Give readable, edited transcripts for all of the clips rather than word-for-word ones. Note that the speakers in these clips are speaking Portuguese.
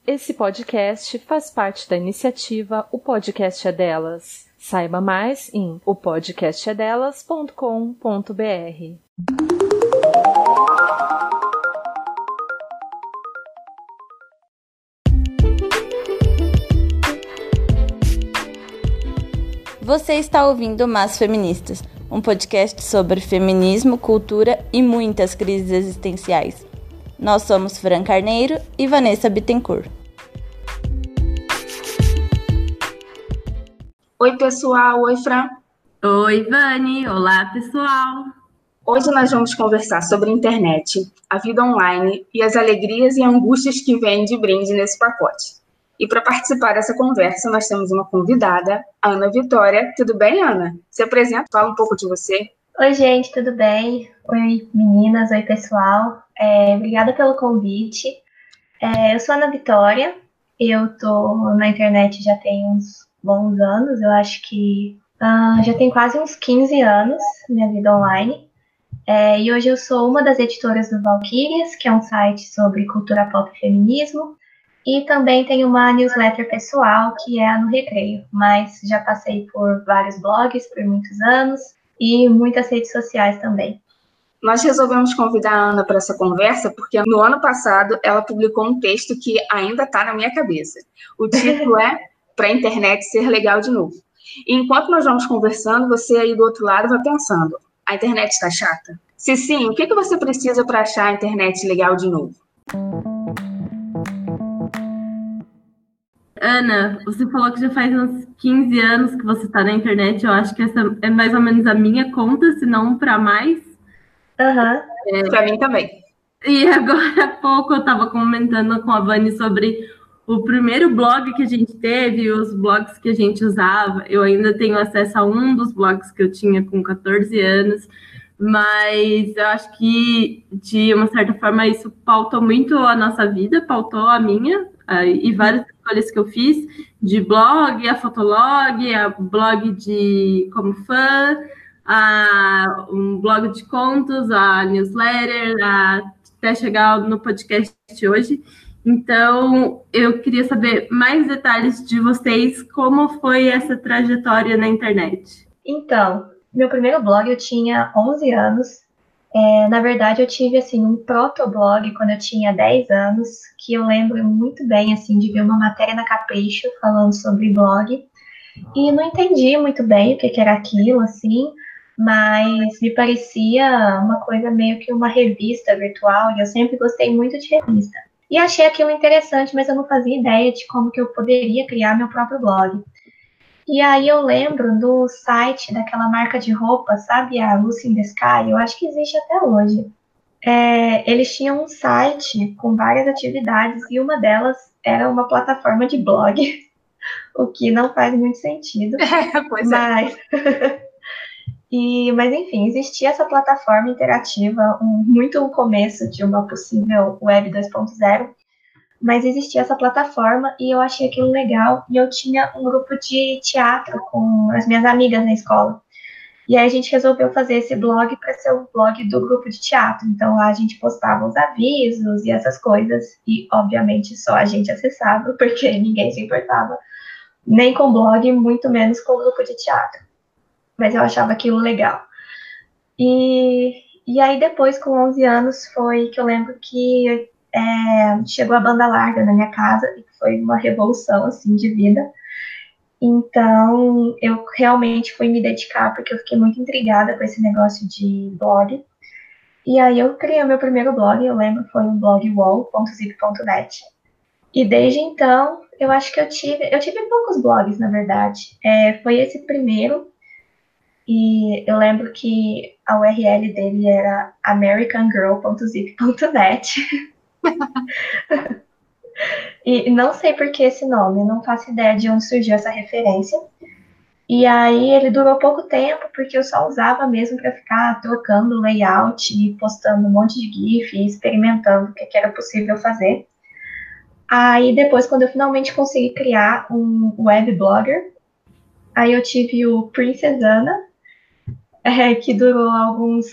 Esse podcast faz parte da iniciativa O Podcast é Delas. Saiba mais em opodcastedelas.com.br. Você está ouvindo Mas Feministas, um podcast sobre feminismo, cultura e muitas crises existenciais. Nós somos Fran Carneiro e Vanessa Bittencourt. Oi, pessoal. Oi, Fran. Oi, Vani. Olá, pessoal. Hoje nós vamos conversar sobre a internet, a vida online e as alegrias e angústias que vêm de brinde nesse pacote. E para participar dessa conversa, nós temos uma convidada, Ana Vitória. Tudo bem, Ana? Se apresenta, fala um pouco de você. Oi, gente, tudo bem? Oi, meninas, oi, pessoal. Obrigada pelo convite. Eu sou a Ana Vitória, eu tô na internet já tem uns bons anos, eu acho que já tem quase uns 15 anos, minha vida online. E hoje eu sou uma das editoras do Valkyrias, que é um site sobre cultura pop e feminismo. E também tenho uma newsletter pessoal, que é a No Recreio, mas já passei por vários blogs por muitos anos e muitas redes sociais também. Nós resolvemos convidar a Ana para essa conversa porque no ano passado ela publicou um texto que ainda está na minha cabeça. O título é Pra Internet Ser Legal de Novo. E enquanto nós vamos conversando, você aí do outro lado vai pensando, a internet está chata? Se sim, o que você precisa para achar a internet legal de novo? Ana, você falou que já faz uns 15 anos que você está na internet. Eu acho que essa é mais ou menos a minha conta, se não para mais. Para mim também. E agora há pouco eu estava comentando com a Vani sobre o primeiro blog que a gente teve, os blogs que a gente usava. Eu ainda tenho acesso a um dos blogs que eu tinha com 14 anos, mas eu acho que, de uma certa forma, isso pautou muito a nossa vida, pautou a minha, e várias escolhas que eu fiz, de blog, a Fotolog, a blog de como fã, um blog de contos, a newsletter, até chegar no podcast hoje. Então, eu queria saber mais detalhes de vocês, como foi essa trajetória na internet. Então, meu primeiro blog eu tinha 11 anos. Na verdade, eu tive assim, um protoblog quando eu tinha 10 anos, que eu lembro muito bem assim, de ver uma matéria na Capricho falando sobre blog. E não entendi muito bem o que era aquilo, assim, mas me parecia uma coisa meio que uma revista virtual, e eu sempre gostei muito de revista. E achei aquilo interessante, mas eu não fazia ideia de como que eu poderia criar meu próprio blog. E aí eu lembro do site daquela marca de roupa, sabe, a Lucy in the Sky, eu acho que existe até hoje. Eles tinham um site com várias atividades, e uma delas era uma plataforma de blog, o que não faz muito sentido. Pois mas... Mas enfim, existia essa plataforma interativa, muito o começo de uma possível web 2.0, mas existia essa plataforma e eu achei aquilo legal, e eu tinha um grupo de teatro com as minhas amigas na escola. E aí a gente resolveu fazer esse blog para ser o blog do grupo de teatro. Então lá a gente postava os avisos e essas coisas, e obviamente só a gente acessava, porque ninguém se importava, nem com blog, muito menos com o grupo de teatro. Mas eu achava aquilo legal. E aí depois, com 11 anos, foi que eu lembro que chegou a banda larga na minha casa, e foi uma revolução, assim, de vida. Então, eu realmente fui me dedicar, porque eu fiquei muito intrigada com esse negócio de blog. E aí eu criei o meu primeiro blog, eu lembro, foi um blog wall.zip.net. E desde então, eu acho que eu tive poucos blogs, na verdade. Foi esse primeiro. E eu lembro que a URL dele era americangirl.zip.net. E não sei por que esse nome, eu não faço ideia de onde surgiu essa referência. E aí ele durou pouco tempo, porque eu só usava mesmo para ficar trocando layout e postando um monte de GIF e experimentando o que era possível fazer. Aí depois, quando eu finalmente consegui criar um web blogger, aí eu tive o Princess Anna, que durou alguns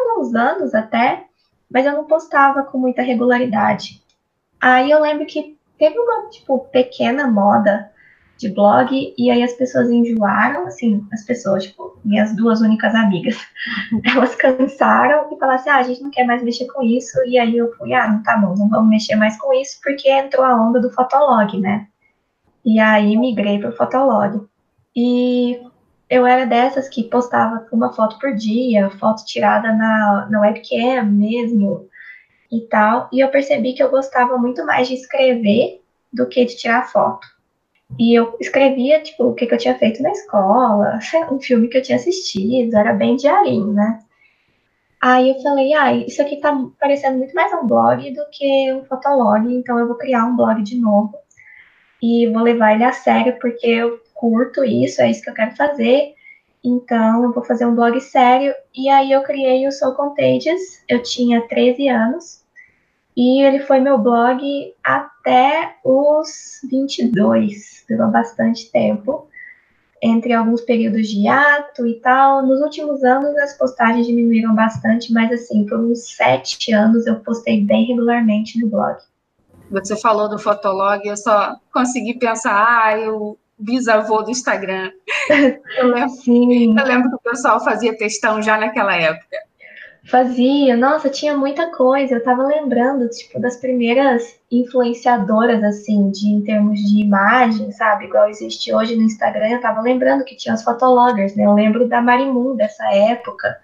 anos até, mas eu não postava com muita regularidade. Aí eu lembro que teve uma, tipo, pequena moda de blog, e aí as pessoas enjoaram, assim, as pessoas, tipo, minhas duas únicas amigas, elas cansaram e falaram assim, a gente não quer mais mexer com isso, e aí eu fui, não tá bom, não vamos mexer mais com isso, porque entrou a onda do Fotolog, né? E aí migrei pro Fotolog. E eu era dessas que postava uma foto por dia, foto tirada na webcam mesmo, e tal, e eu percebi que eu gostava muito mais de escrever do que de tirar foto. E eu escrevia, tipo, o que eu tinha feito na escola, um filme que eu tinha assistido, era bem diarinho, né? Aí eu falei, isso aqui tá parecendo muito mais um blog do que um fotolog, então eu vou criar um blog de novo e vou levar ele a sério, porque eu curto isso, é isso que eu quero fazer, então eu vou fazer um blog sério. E aí eu criei o So Contagious, eu tinha 13 anos, e ele foi meu blog até os 22, durou bastante tempo, entre alguns períodos de hiato e tal. Nos últimos anos as postagens diminuíram bastante, mas assim, por uns 7 anos eu postei bem regularmente no blog. Você falou do Fotolog, eu só consegui pensar, o bisavô do Instagram. Sim. Eu lembro que o pessoal fazia textão já naquela época. Fazia, nossa, tinha muita coisa. Eu tava lembrando, tipo, das primeiras influenciadoras, assim, em termos de imagem, sabe? Igual existe hoje no Instagram. Eu tava lembrando que tinha os fotologgers, né? Eu lembro da Marimun dessa época.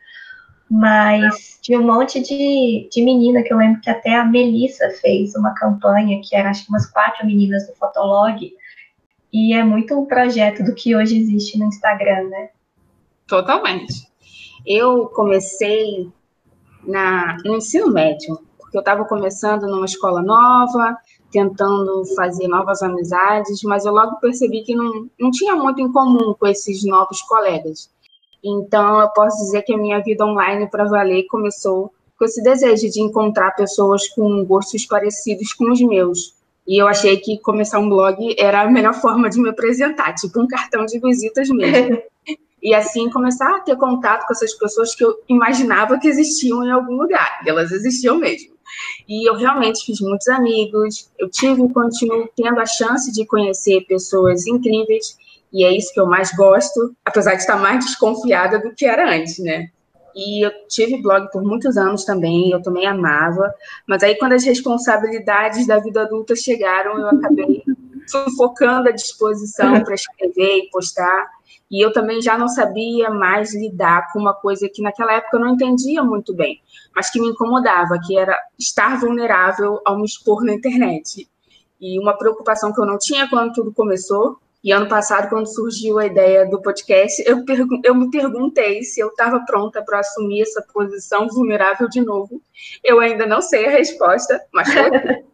Mas tinha um monte de menina que eu lembro que até a Melissa fez uma campanha, que era, acho que umas 4 meninas do Fotolog. E é muito um projeto do que hoje existe no Instagram, né? Totalmente. Eu comecei no ensino médio, porque eu estava começando numa escola nova, tentando fazer novas amizades, mas eu logo percebi que não tinha muito em comum com esses novos colegas. Então, eu posso dizer que a minha vida online para valer começou com esse desejo de encontrar pessoas com gostos parecidos com os meus. E eu achei que começar um blog era a melhor forma de me apresentar, tipo um cartão de visitas mesmo. E assim começar a ter contato com essas pessoas que eu imaginava que existiam em algum lugar, e elas existiam mesmo. E eu realmente fiz muitos amigos, eu tive e continuo tendo a chance de conhecer pessoas incríveis, e é isso que eu mais gosto, apesar de estar mais desconfiada do que era antes, né? E eu tive blog por muitos anos também, eu também amava, mas aí quando as responsabilidades da vida adulta chegaram, eu acabei sufocando a disposição para escrever e postar. E eu também já não sabia mais lidar com uma coisa que naquela época eu não entendia muito bem, mas que me incomodava, que era estar vulnerável ao me expor na internet. E uma preocupação que eu não tinha quando tudo começou. E ano passado, quando surgiu a ideia do podcast, eu me perguntei se eu estava pronta para assumir essa posição vulnerável de novo. Eu ainda não sei a resposta, mas estou aqui.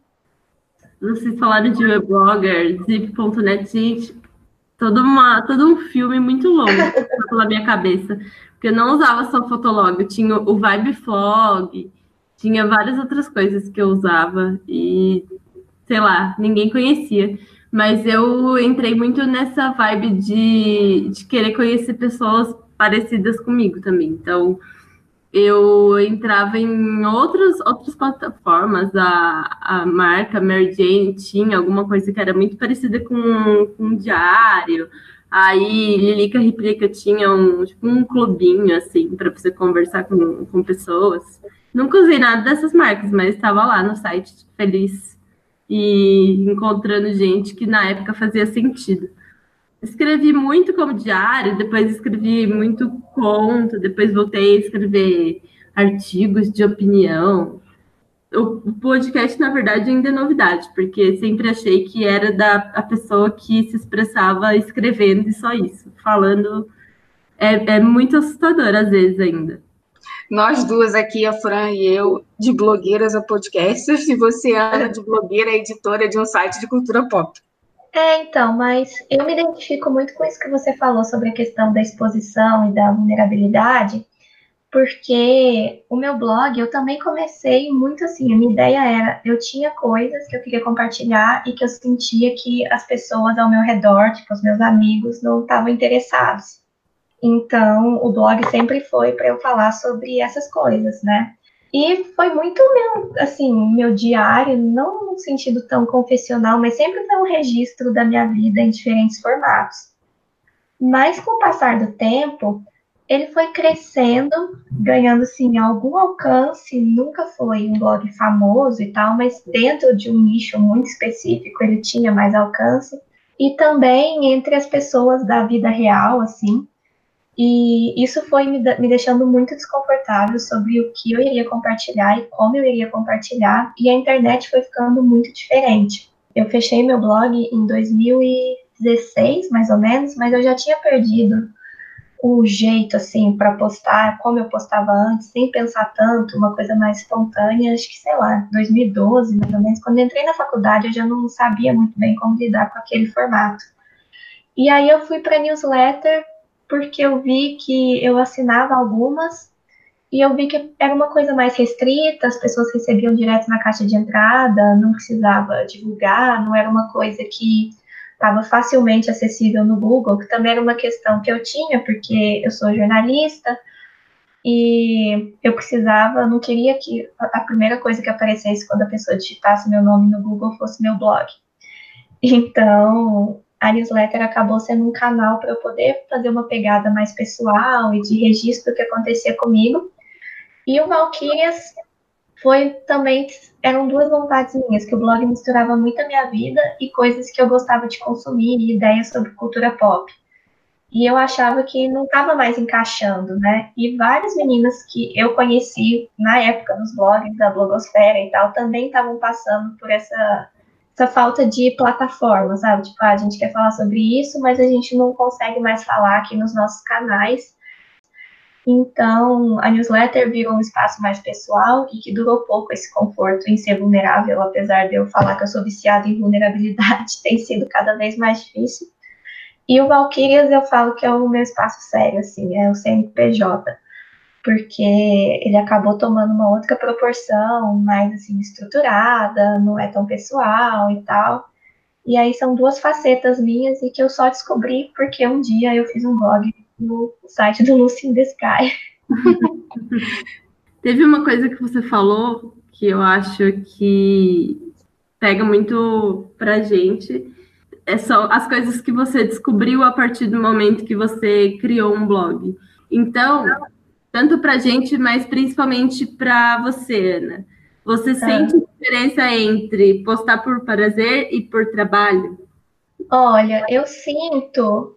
Vocês falaram de weblogger, zip.net, gente, todo um filme muito longo pela minha cabeça, porque eu não usava só Fotolog, eu tinha o Vibeflog, tinha várias outras coisas que eu usava e, sei lá, ninguém conhecia. Mas eu entrei muito nessa vibe de querer conhecer pessoas parecidas comigo também. Então, eu entrava em outras plataformas, a marca Mary Jane tinha alguma coisa que era muito parecida com um diário, aí Lilica Replica tinha tipo um clubinho, assim, para você conversar com pessoas. Nunca usei nada dessas marcas, mas estava lá no site feliz e encontrando gente que na época fazia sentido. Escrevi muito como diário, depois escrevi muito conto, depois voltei a escrever artigos de opinião. O podcast, na verdade, ainda é novidade, porque sempre achei que era a pessoa que se expressava escrevendo e só isso. Falando é muito assustador às vezes ainda. Nós duas aqui, a Fran e eu, de blogueiras a podcasters, e você, Ana, de blogueira editora de um site de cultura pop. Então, mas eu me identifico muito com isso que você falou sobre a questão da exposição e da vulnerabilidade, porque o meu blog, eu também comecei muito assim, a minha ideia era, eu tinha coisas que eu queria compartilhar e que eu sentia que as pessoas ao meu redor, tipo, os meus amigos, não estavam interessados. Então, o blog sempre foi para eu falar sobre essas coisas, né? E foi muito meu diário, não no sentido tão confessional, mas sempre foi um registro da minha vida em diferentes formatos. Mas com o passar do tempo, ele foi crescendo, ganhando assim algum alcance, nunca foi um blog famoso e tal, mas dentro de um nicho muito específico ele tinha mais alcance. E também entre as pessoas da vida real, assim. E isso foi me deixando muito desconfortável sobre o que eu iria compartilhar e como eu iria compartilhar. E a internet foi ficando muito diferente. Eu fechei meu blog em 2016, mais ou menos, mas eu já tinha perdido o jeito, assim, para postar, como eu postava antes, sem pensar tanto, uma coisa mais espontânea, acho que, sei lá, 2012, mais ou menos. Quando eu entrei na faculdade, eu já não sabia muito bem como lidar com aquele formato. E aí eu fui para newsletter, porque eu vi que eu assinava algumas, e eu vi que era uma coisa mais restrita, as pessoas recebiam direto na caixa de entrada, não precisava divulgar, não era uma coisa que estava facilmente acessível no Google, que também era uma questão que eu tinha, porque eu sou jornalista, e eu precisava, não queria que a primeira coisa que aparecesse quando a pessoa digitasse meu nome no Google fosse meu blog. Então, a newsletter acabou sendo um canal para eu poder fazer uma pegada mais pessoal e de registro do que acontecia comigo. E o Valquírias foi também, eram duas vontades minhas, que o blog misturava muito a minha vida e coisas que eu gostava de consumir, e ideias sobre cultura pop. E eu achava que não estava mais encaixando, né? E várias meninas que eu conheci na época nos blogs da blogosfera e tal, também estavam passando por essa falta de plataforma, sabe? Tipo, a gente quer falar sobre isso, mas a gente não consegue mais falar aqui nos nossos canais. Então, a newsletter virou um espaço mais pessoal e que durou pouco esse conforto em ser vulnerável, apesar de eu falar que eu sou viciada em vulnerabilidade, tem sido cada vez mais difícil. E o Valquírias eu falo que é o meu espaço sério, assim, é o CNPJ, porque ele acabou tomando uma outra proporção, mais assim, estruturada, não é tão pessoal e tal. E aí são duas facetas minhas e que eu só descobri porque um dia eu fiz um blog no site do Lucy in the Sky. Teve uma coisa que você falou que eu acho que pega muito pra gente. É só as coisas que você descobriu a partir do momento que você criou um blog. Então, tanto pra gente, mas principalmente pra você, Ana. Você sente diferença entre postar por prazer e por trabalho? Olha, eu sinto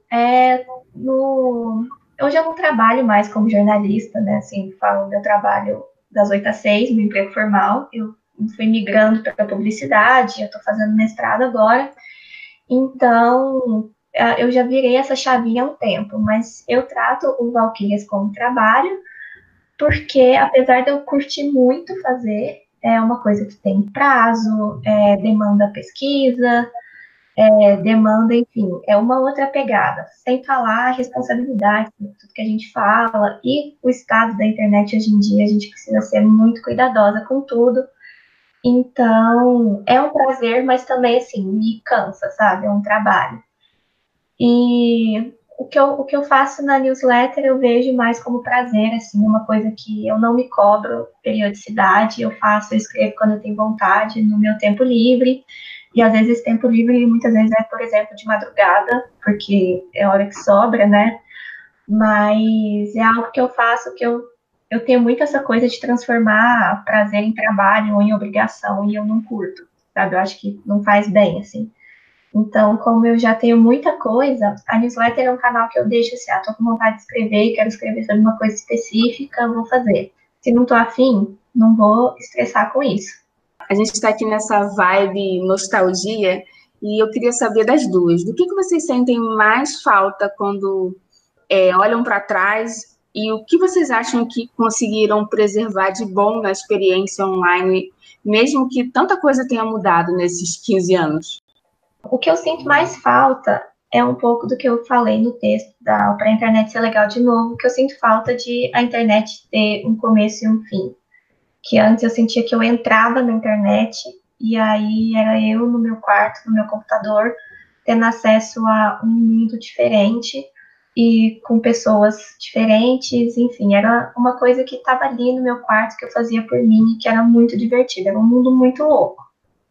hoje eu não trabalho mais como jornalista, né? Assim, falo meu trabalho das 8 às 6, meu emprego formal. Eu fui migrando para a publicidade, eu estou fazendo mestrado agora. Então, eu já virei essa chavinha há um tempo, mas eu trato o Valquírias como trabalho, porque apesar de eu curtir muito fazer, é uma coisa que tem prazo, demanda pesquisa, demanda, enfim, é uma outra pegada. Sem falar a responsabilidade, tudo que a gente fala, e o estado da internet hoje em dia, a gente precisa ser muito cuidadosa com tudo. Então, é um prazer, mas também, assim, me cansa, sabe? É um trabalho. E o que eu faço na newsletter eu vejo mais como prazer, assim, uma coisa que eu não me cobro periodicidade, eu faço, eu escrevo quando eu tenho vontade, no meu tempo livre. E às vezes esse tempo livre, muitas vezes é, por exemplo, de madrugada, porque é a hora que sobra, né? Mas é algo que eu faço que eu tenho muito essa coisa de transformar prazer em trabalho ou em obrigação, e eu não curto, sabe? Eu acho que não faz bem, assim. Então, como eu já tenho muita coisa, a newsletter é um canal que eu deixo assim, tô com vontade de escrever, quero escrever sobre uma coisa específica, vou fazer. Se não tô afim, não vou estressar com isso. A gente está aqui nessa vibe nostalgia e eu queria saber das duas. Do que vocês sentem mais falta quando olham para trás e o que vocês acham que conseguiram preservar de bom na experiência online, mesmo que tanta coisa tenha mudado nesses 15 anos? O que eu sinto mais falta é um pouco do que eu falei no texto para a internet ser legal de novo, que eu sinto falta de a internet ter um começo e um fim. Que antes eu sentia que eu entrava na internet e aí era eu no meu quarto, no meu computador, tendo acesso a um mundo diferente, e com pessoas diferentes, enfim, era uma coisa que estava ali no meu quarto, que eu fazia por mim, que era muito divertido, era um mundo muito louco,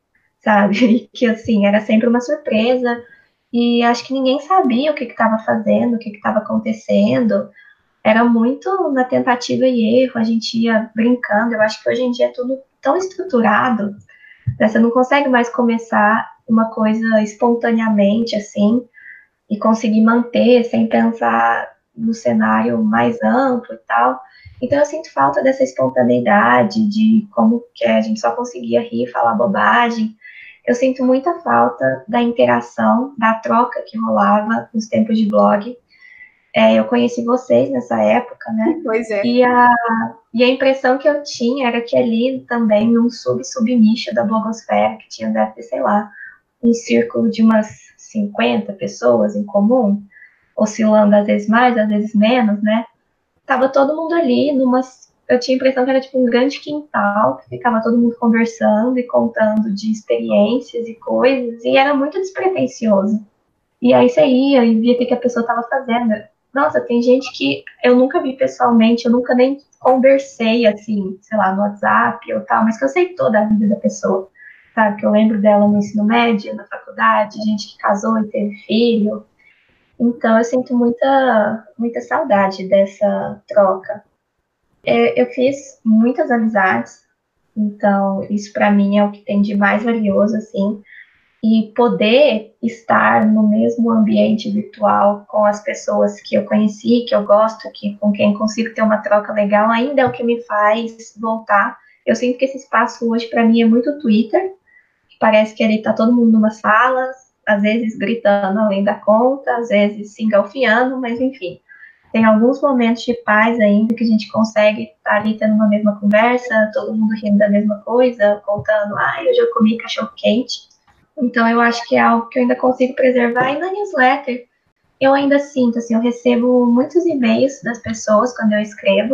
sabe? Que, assim, era sempre uma surpresa, e acho que ninguém sabia o que estava fazendo, o que estava acontecendo, era muito na tentativa e erro, a gente ia brincando, eu acho que hoje em dia é tudo tão estruturado, né? Você não consegue mais começar uma coisa espontaneamente, assim, e conseguir manter sem pensar no cenário mais amplo e tal. Então eu sinto falta dessa espontaneidade, de como que a gente só conseguia rir, falar bobagem. Eu sinto muita falta da interação, da troca que rolava nos tempos de blog. Eu conheci vocês nessa época, né? Pois é. E a impressão que eu tinha era que ali também, num sub-nicho da blogosfera, que tinha, deve ter, sei lá, um círculo de umas 50 pessoas em comum, oscilando às vezes mais, às vezes menos, né? Tava todo mundo ali eu tinha a impressão que era tipo um grande quintal, que ficava todo mundo conversando e contando de experiências e coisas, e era muito despretensioso. E aí você ia e via o que a pessoa estava fazendo. Nossa, tem gente que eu nunca vi pessoalmente, eu nunca nem conversei, assim, sei lá, no WhatsApp ou tal, mas que eu sei toda a vida da pessoa, sabe? Que eu lembro dela no ensino médio, na faculdade, gente que casou e teve filho. Então, eu sinto muita saudade dessa troca. Eu fiz muitas amizades, então isso para mim é o que tem de mais valioso, assim, e poder estar no mesmo ambiente virtual com as pessoas que eu conheci, que eu gosto, com quem consigo ter uma troca legal, ainda é o que me faz voltar. Eu sinto que esse espaço hoje para mim é muito Twitter, parece que ali tá todo mundo numa sala, às vezes gritando além da conta, às vezes se engalfinhando, mas enfim, tem alguns momentos de paz ainda que a gente consegue estar ali tendo uma mesma conversa, todo mundo rindo da mesma coisa, contando, hoje eu comi cachorro quente. Então, eu acho que é algo que eu ainda consigo preservar. E na newsletter, eu ainda sinto, assim, eu recebo muitos e-mails das pessoas quando eu escrevo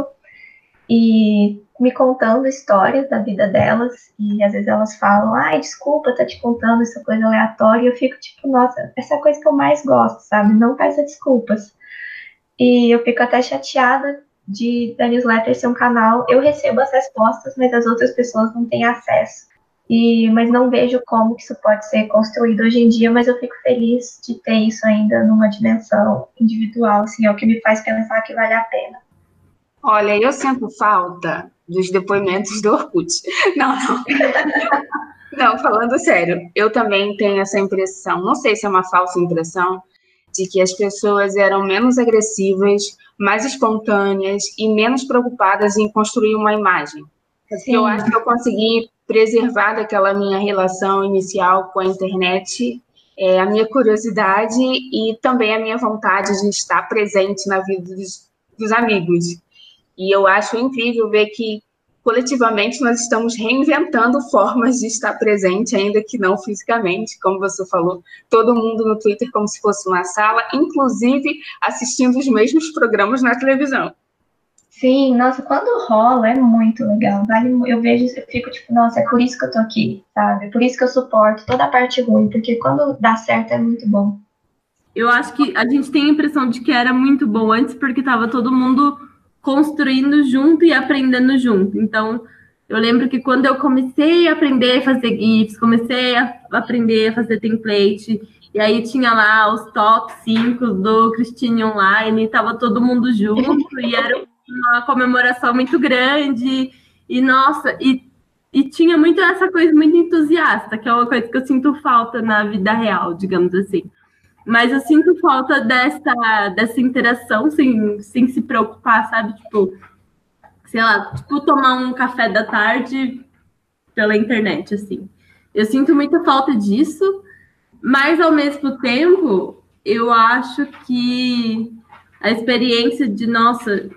e me contando histórias da vida delas. E às vezes elas falam, desculpa, tá te contando essa coisa aleatória. E eu fico tipo, nossa, essa é a coisa que eu mais gosto, sabe? Não peça desculpas. E eu fico até chateada da newsletter ser um canal. Eu recebo as respostas, mas as outras pessoas não têm acesso. Mas não vejo como que isso pode ser construído hoje em dia, mas eu fico feliz de ter isso ainda numa dimensão individual, assim, é o que me faz pensar que vale a pena. Olha, eu sinto falta dos depoimentos do Orkut. Não. Não, falando sério, eu também tenho essa impressão, não sei se é uma falsa impressão, de que as pessoas eram menos agressivas, mais espontâneas e menos preocupadas em construir uma imagem. Sim. Eu acho que eu consegui preservar daquela minha relação inicial com a internet a minha curiosidade e também a minha vontade de estar presente na vida dos amigos. E eu acho incrível ver que, coletivamente, nós estamos reinventando formas de estar presente, ainda que não fisicamente, como você falou, todo mundo no Twitter como se fosse uma sala, inclusive assistindo os mesmos programas na televisão. Sim, nossa, quando rola é muito legal. Eu vejo, eu fico tipo, nossa, é por isso que eu tô aqui, sabe? É por isso que eu suporto toda a parte ruim, porque quando dá certo é muito bom. Eu acho que a gente tem a impressão de que era muito bom antes, porque tava todo mundo construindo junto e aprendendo junto. Então, eu lembro que quando eu comecei a aprender a fazer GIFs, comecei a aprender a fazer template, e aí tinha lá os top 5 do Christine Online, tava todo mundo junto, e era uma comemoração muito grande, e nossa, e tinha muito essa coisa muito entusiasta, que é uma coisa que eu sinto falta na vida real, digamos assim. Mas eu sinto falta dessa interação sem se preocupar, sabe? Tipo, sei lá, tipo tomar um café da tarde pela internet, assim. Eu sinto muita falta disso, mas ao mesmo tempo, eu acho que a experiência de, nossa,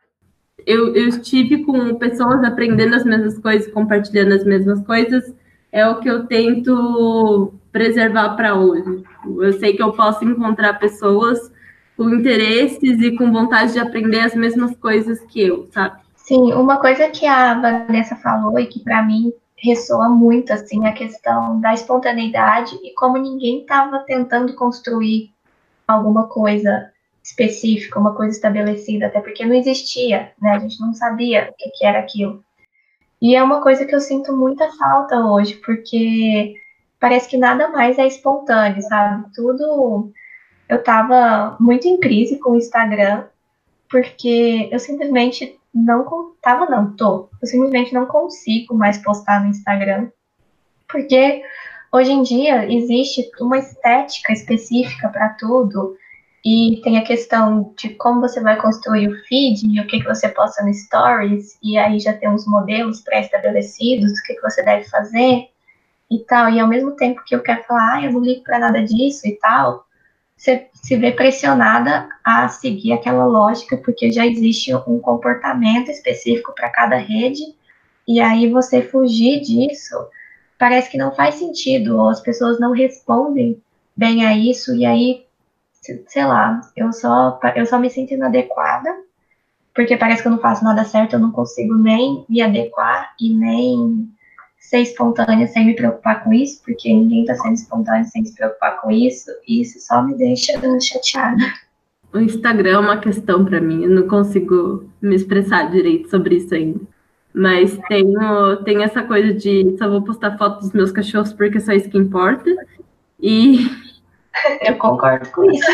eu estive com pessoas aprendendo as mesmas coisas, compartilhando as mesmas coisas, é o que eu tento preservar para hoje. Eu sei que eu posso encontrar pessoas com interesses e com vontade de aprender as mesmas coisas que eu, sabe? Sim, uma coisa que a Vanessa falou e que para mim ressoa muito, assim, a questão da espontaneidade e como ninguém estava tentando construir alguma coisa específica, uma coisa estabelecida, até porque não existia, né? A gente não sabia o que era aquilo. E é uma coisa que eu sinto muita falta hoje, porque parece que nada mais é espontâneo, sabe? Tudo. Eu tava muito em crise com o Instagram, porque eu simplesmente não. Eu simplesmente não consigo mais postar no Instagram, porque hoje em dia existe uma estética específica para tudo. E tem a questão de como você vai construir o feed e o que você posta no Stories, e aí já tem uns modelos pré-estabelecidos do que você deve fazer e tal. E ao mesmo tempo que eu quero falar, eu não ligo para nada disso e tal, você se vê pressionada a seguir aquela lógica, porque já existe um comportamento específico para cada rede, e aí você fugir disso parece que não faz sentido, ou as pessoas não respondem bem a isso, e aí sei lá, eu só me sinto inadequada, porque parece que eu não faço nada certo, eu não consigo nem me adequar e nem ser espontânea sem me preocupar com isso, porque ninguém tá sendo espontâneo sem se preocupar com isso, e isso só me deixa chateada. O Instagram é uma questão para mim, eu não consigo me expressar direito sobre isso ainda. Mas tem essa coisa de só vou postar fotos dos meus cachorros porque é só isso que importa. E eu concordo com isso.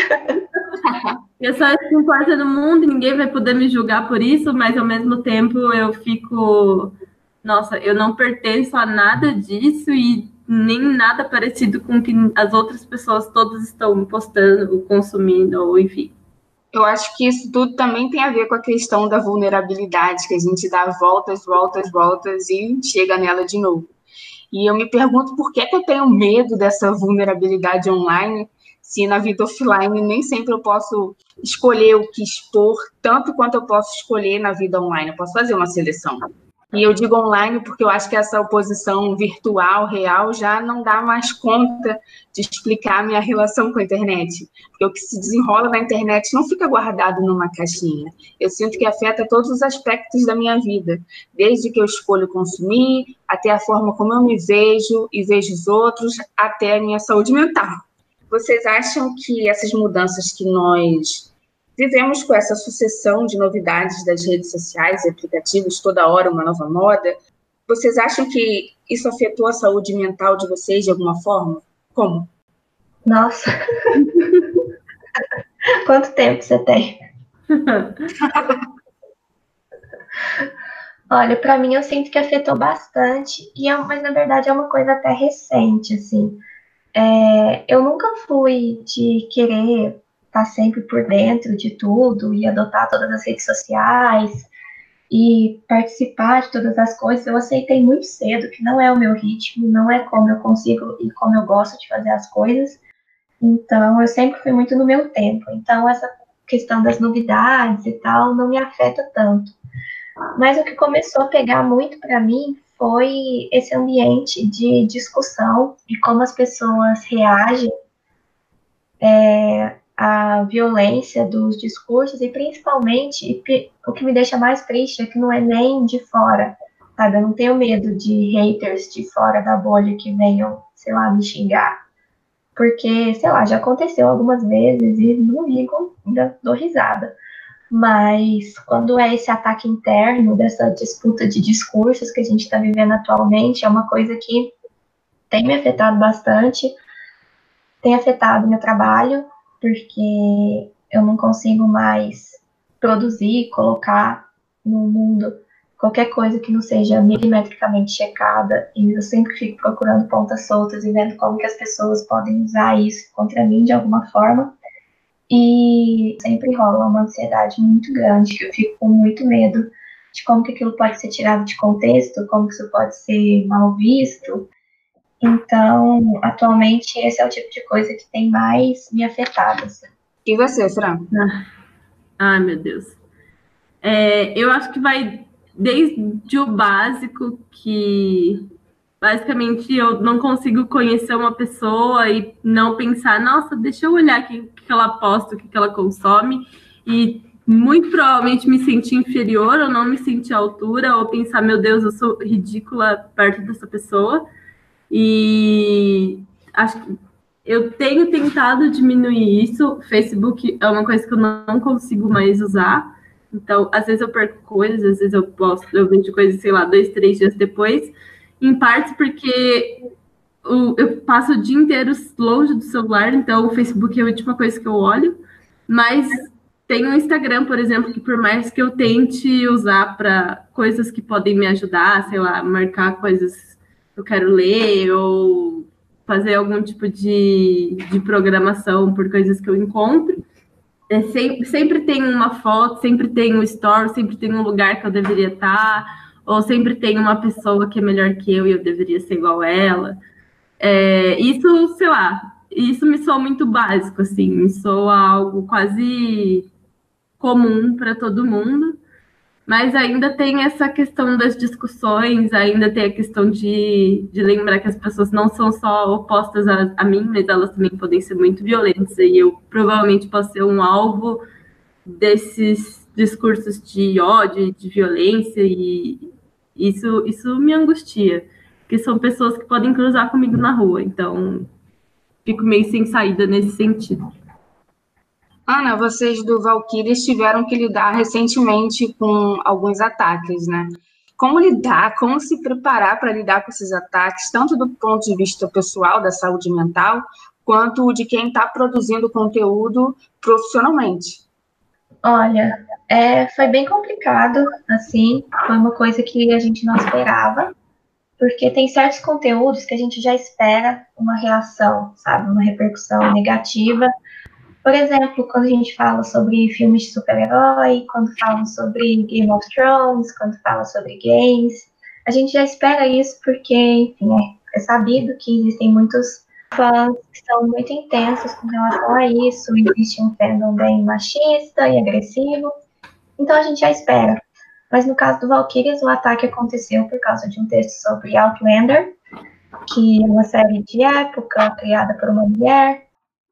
É só isso que importa no mundo, ninguém vai poder me julgar por isso, mas ao mesmo tempo eu fico... Nossa, eu não pertenço a nada disso e nem nada parecido com o que as outras pessoas todas estão postando, consumindo, ou enfim. Eu acho que isso tudo também tem a ver com a questão da vulnerabilidade, que a gente dá voltas e chega nela de novo. E eu me pergunto por que eu tenho medo dessa vulnerabilidade online, se na vida offline nem sempre eu posso escolher o que expor, tanto quanto eu posso escolher na vida online. Eu posso fazer uma seleção. E eu digo online porque eu acho que essa oposição virtual, real, já não dá mais conta de explicar a minha relação com a internet. Porque o que se desenrola na internet não fica guardado numa caixinha. Eu sinto que afeta todos os aspectos da minha vida, desde que eu escolho consumir, até a forma como eu me vejo e vejo os outros, até a minha saúde mental. Vocês acham que essas mudanças que nós vivemos com essa sucessão de novidades das redes sociais e aplicativos, toda hora uma nova moda, vocês acham que isso afetou a saúde mental de vocês de alguma forma? Como? Nossa! Quanto tempo você tem? Olha, para mim eu sinto que afetou bastante, mas na verdade é uma coisa até recente, assim. Eu nunca fui de querer estar sempre por dentro de tudo e adotar todas as redes sociais e participar de todas as coisas. Eu aceitei muito cedo que não é o meu ritmo, não é como eu consigo e como eu gosto de fazer as coisas. Então, eu sempre fui muito no meu tempo. Então, essa questão das novidades e tal não me afeta tanto. Mas o que começou a pegar muito para mim foi esse ambiente de discussão e como as pessoas reagem à violência dos discursos, e principalmente, o que me deixa mais triste é que não é nem de fora, sabe? Eu não tenho medo de haters de fora da bolha que venham, sei lá, me xingar. Porque, sei lá, já aconteceu algumas vezes e não ligo, ainda dou risada. Mas quando é esse ataque interno, dessa disputa de discursos que a gente está vivendo atualmente, é uma coisa que tem me afetado bastante, tem afetado meu trabalho, porque eu não consigo mais produzir, colocar no mundo qualquer coisa que não seja milimetricamente checada, e eu sempre fico procurando pontas soltas e vendo como que as pessoas podem usar isso contra mim de alguma forma. E sempre rola uma ansiedade muito grande, que eu fico com muito medo de como que aquilo pode ser tirado de contexto, como que isso pode ser mal visto. Então, atualmente, esse é o tipo de coisa que tem mais me afetado. Assim. E você, Fran? Ai, meu Deus. Eu acho que vai desde o básico, que basicamente eu não consigo conhecer uma pessoa e não pensar, nossa, deixa eu olhar o que ela posta, o que ela consome, e muito provavelmente me sentir inferior ou não me sentir à altura, ou pensar, meu Deus, eu sou ridícula perto dessa pessoa. E acho que Eu tenho tentado diminuir isso. Facebook é uma coisa que eu não consigo mais usar. Então, às vezes eu perco coisas, às vezes eu vejo coisas, sei lá, 2, 3 dias depois. Em parte porque eu passo o dia inteiro longe do celular, então o Facebook é a última coisa que eu olho. Mas tem o Instagram, por exemplo, que por mais que eu tente usar para coisas que podem me ajudar, sei lá, marcar coisas que eu quero ler ou fazer algum tipo de programação por coisas que eu encontro, sempre tem uma foto, sempre tem um story, sempre tem um lugar que eu deveria estar, ou sempre tem uma pessoa que é melhor que eu e eu deveria ser igual a ela. Isso, sei lá, isso me soa muito básico, assim, me soa algo quase comum para todo mundo, mas ainda tem essa questão das discussões, ainda tem a questão de lembrar que as pessoas não são só opostas a mim, mas elas também podem ser muito violentas, e eu provavelmente posso ser um alvo desses discursos de ódio, de violência, e isso me angustia, porque são pessoas que podem cruzar comigo na rua, então fico meio sem saída nesse sentido. Ana, vocês do Valkyries tiveram que lidar recentemente com alguns ataques, né? Como lidar, como se preparar para lidar com esses ataques, tanto do ponto de vista pessoal, da saúde mental, quanto de quem está produzindo conteúdo profissionalmente? Olha, foi bem complicado, assim, foi uma coisa que a gente não esperava, porque tem certos conteúdos que a gente já espera uma reação, sabe, uma repercussão negativa. Por exemplo, quando a gente fala sobre filmes de super-herói, quando fala sobre Game of Thrones, quando fala sobre games, a gente já espera isso porque, enfim, é sabido que existem muitos fãs que são muito intensos com relação a isso, existe um fandom bem machista e agressivo, então a gente já espera. Mas no caso do Valkyries, o ataque aconteceu por causa de um texto sobre Outlander, que é uma série de época criada por uma mulher,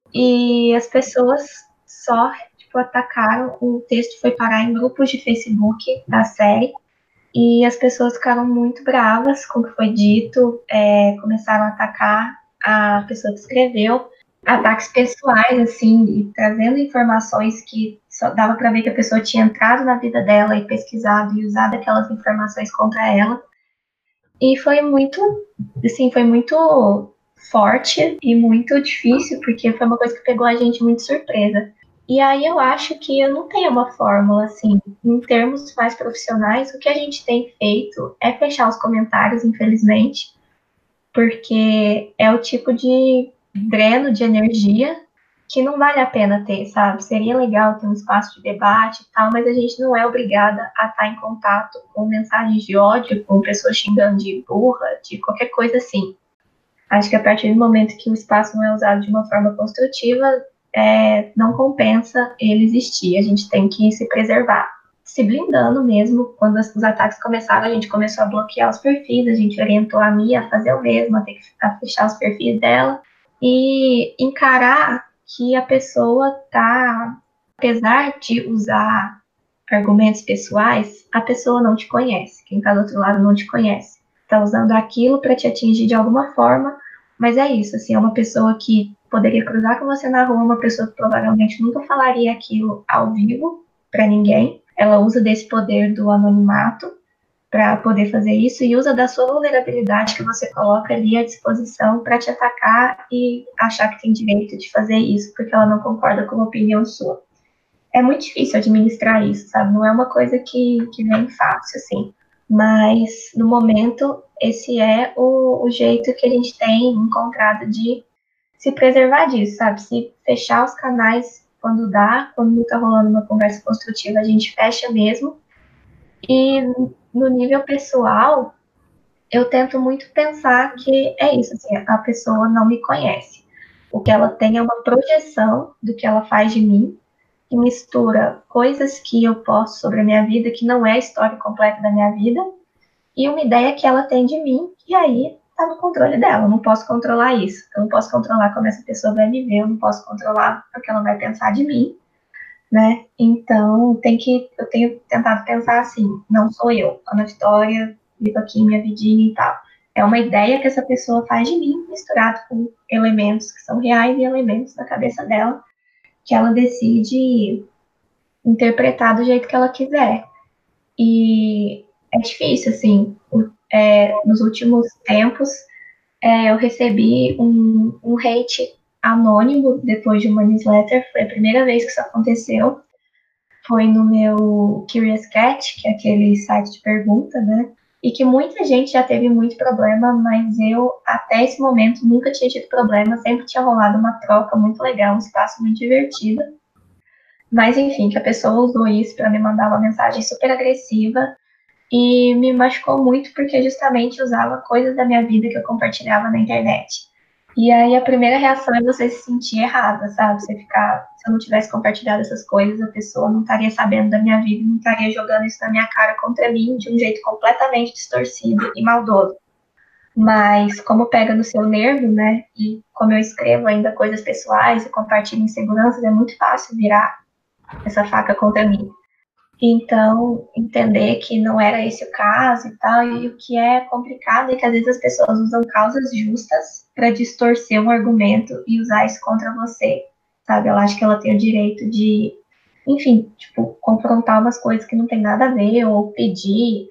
e as pessoas só atacaram. O texto foi parar em grupos de Facebook da série, e as pessoas ficaram muito bravas com o que foi dito, começaram a atacar a pessoa que escreveu, ataques pessoais, assim, e trazendo informações que só dava para ver que a pessoa tinha entrado na vida dela e pesquisado e usado aquelas informações contra ela. E foi muito, assim, foi muito forte e muito difícil, porque foi uma coisa que pegou a gente muito surpresa. E aí eu acho que eu não tenho uma fórmula, assim, em termos mais profissionais, o que a gente tem feito é fechar os comentários, infelizmente, porque é o tipo de dreno de energia que não vale a pena ter, sabe? Seria legal ter um espaço de debate e tal, mas a gente não é obrigada a estar em contato com mensagens de ódio, com pessoas xingando de burra, de qualquer coisa assim. Acho que a partir do momento que o espaço não é usado de uma forma construtiva, não compensa ele existir. A gente tem que se preservar, se blindando mesmo. Quando os ataques começaram, a gente começou a bloquear os perfis, a gente orientou a Mia a fazer o mesmo, a fechar os perfis dela e encarar que a pessoa tá, apesar de usar argumentos pessoais, a pessoa não te conhece. Quem tá do outro lado não te conhece. Tá usando aquilo para te atingir de alguma forma, mas é isso, assim, é uma pessoa que poderia cruzar com você na rua, uma pessoa que provavelmente nunca falaria aquilo ao vivo para ninguém. Ela usa desse poder do anonimato para poder fazer isso e usa da sua vulnerabilidade que você coloca ali à disposição para te atacar e achar que tem direito de fazer isso porque ela não concorda com a opinião sua. É muito difícil administrar isso, sabe? Não é uma coisa que vem fácil, assim. Mas, no momento, esse é o jeito que a gente tem encontrado de se preservar disso, sabe? Se fechar os canais quando dá, quando não tá rolando uma conversa construtiva, a gente fecha mesmo. E no nível pessoal, eu tento muito pensar que é isso, assim, a pessoa não me conhece. O que ela tem é uma projeção do que ela faz de mim, que mistura coisas que eu posto sobre a minha vida, que não é a história completa da minha vida, e uma ideia que ela tem de mim, que aí tá no controle dela. Eu não posso controlar isso. Eu não posso controlar como essa pessoa vai me ver, eu não posso controlar o que ela vai pensar de mim, né? Então, eu tenho tentado pensar assim, não sou eu, Ana Vitória, vivo aqui minha vidinha e tal. É uma ideia que essa pessoa faz de mim, misturado com elementos que são reais e elementos da cabeça dela, que ela decide interpretar do jeito que ela quiser. E é difícil, assim. Nos últimos tempos, eu recebi um hate anônimo depois de uma newsletter. Foi a primeira vez que isso aconteceu. Foi no meu Curious Cat, que é aquele site de pergunta, né? E que muita gente já teve muito problema, mas eu, até esse momento, nunca tinha tido problema. Sempre tinha rolado uma troca muito legal, um espaço muito divertido. Mas, enfim, que a pessoa usou isso para me mandar uma mensagem super agressiva e me machucou muito porque justamente usava coisas da minha vida que eu compartilhava na internet. E aí a primeira reação é você se sentir errada, sabe? Você ficar, se eu não tivesse compartilhado essas coisas, a pessoa não estaria sabendo da minha vida, não estaria jogando isso na minha cara contra mim de um jeito completamente distorcido e maldoso. Mas como pega no seu nervo, né? E como eu escrevo ainda coisas pessoais e compartilho inseguranças, é muito fácil virar essa faca contra mim. Então, entender que não era esse o caso e tal, e o que é complicado é que às vezes as pessoas usam causas justas para distorcer um argumento e usar isso contra você, sabe? Eu acho que ela tem o direito de, enfim, tipo, confrontar umas coisas que não tem nada a ver, ou pedir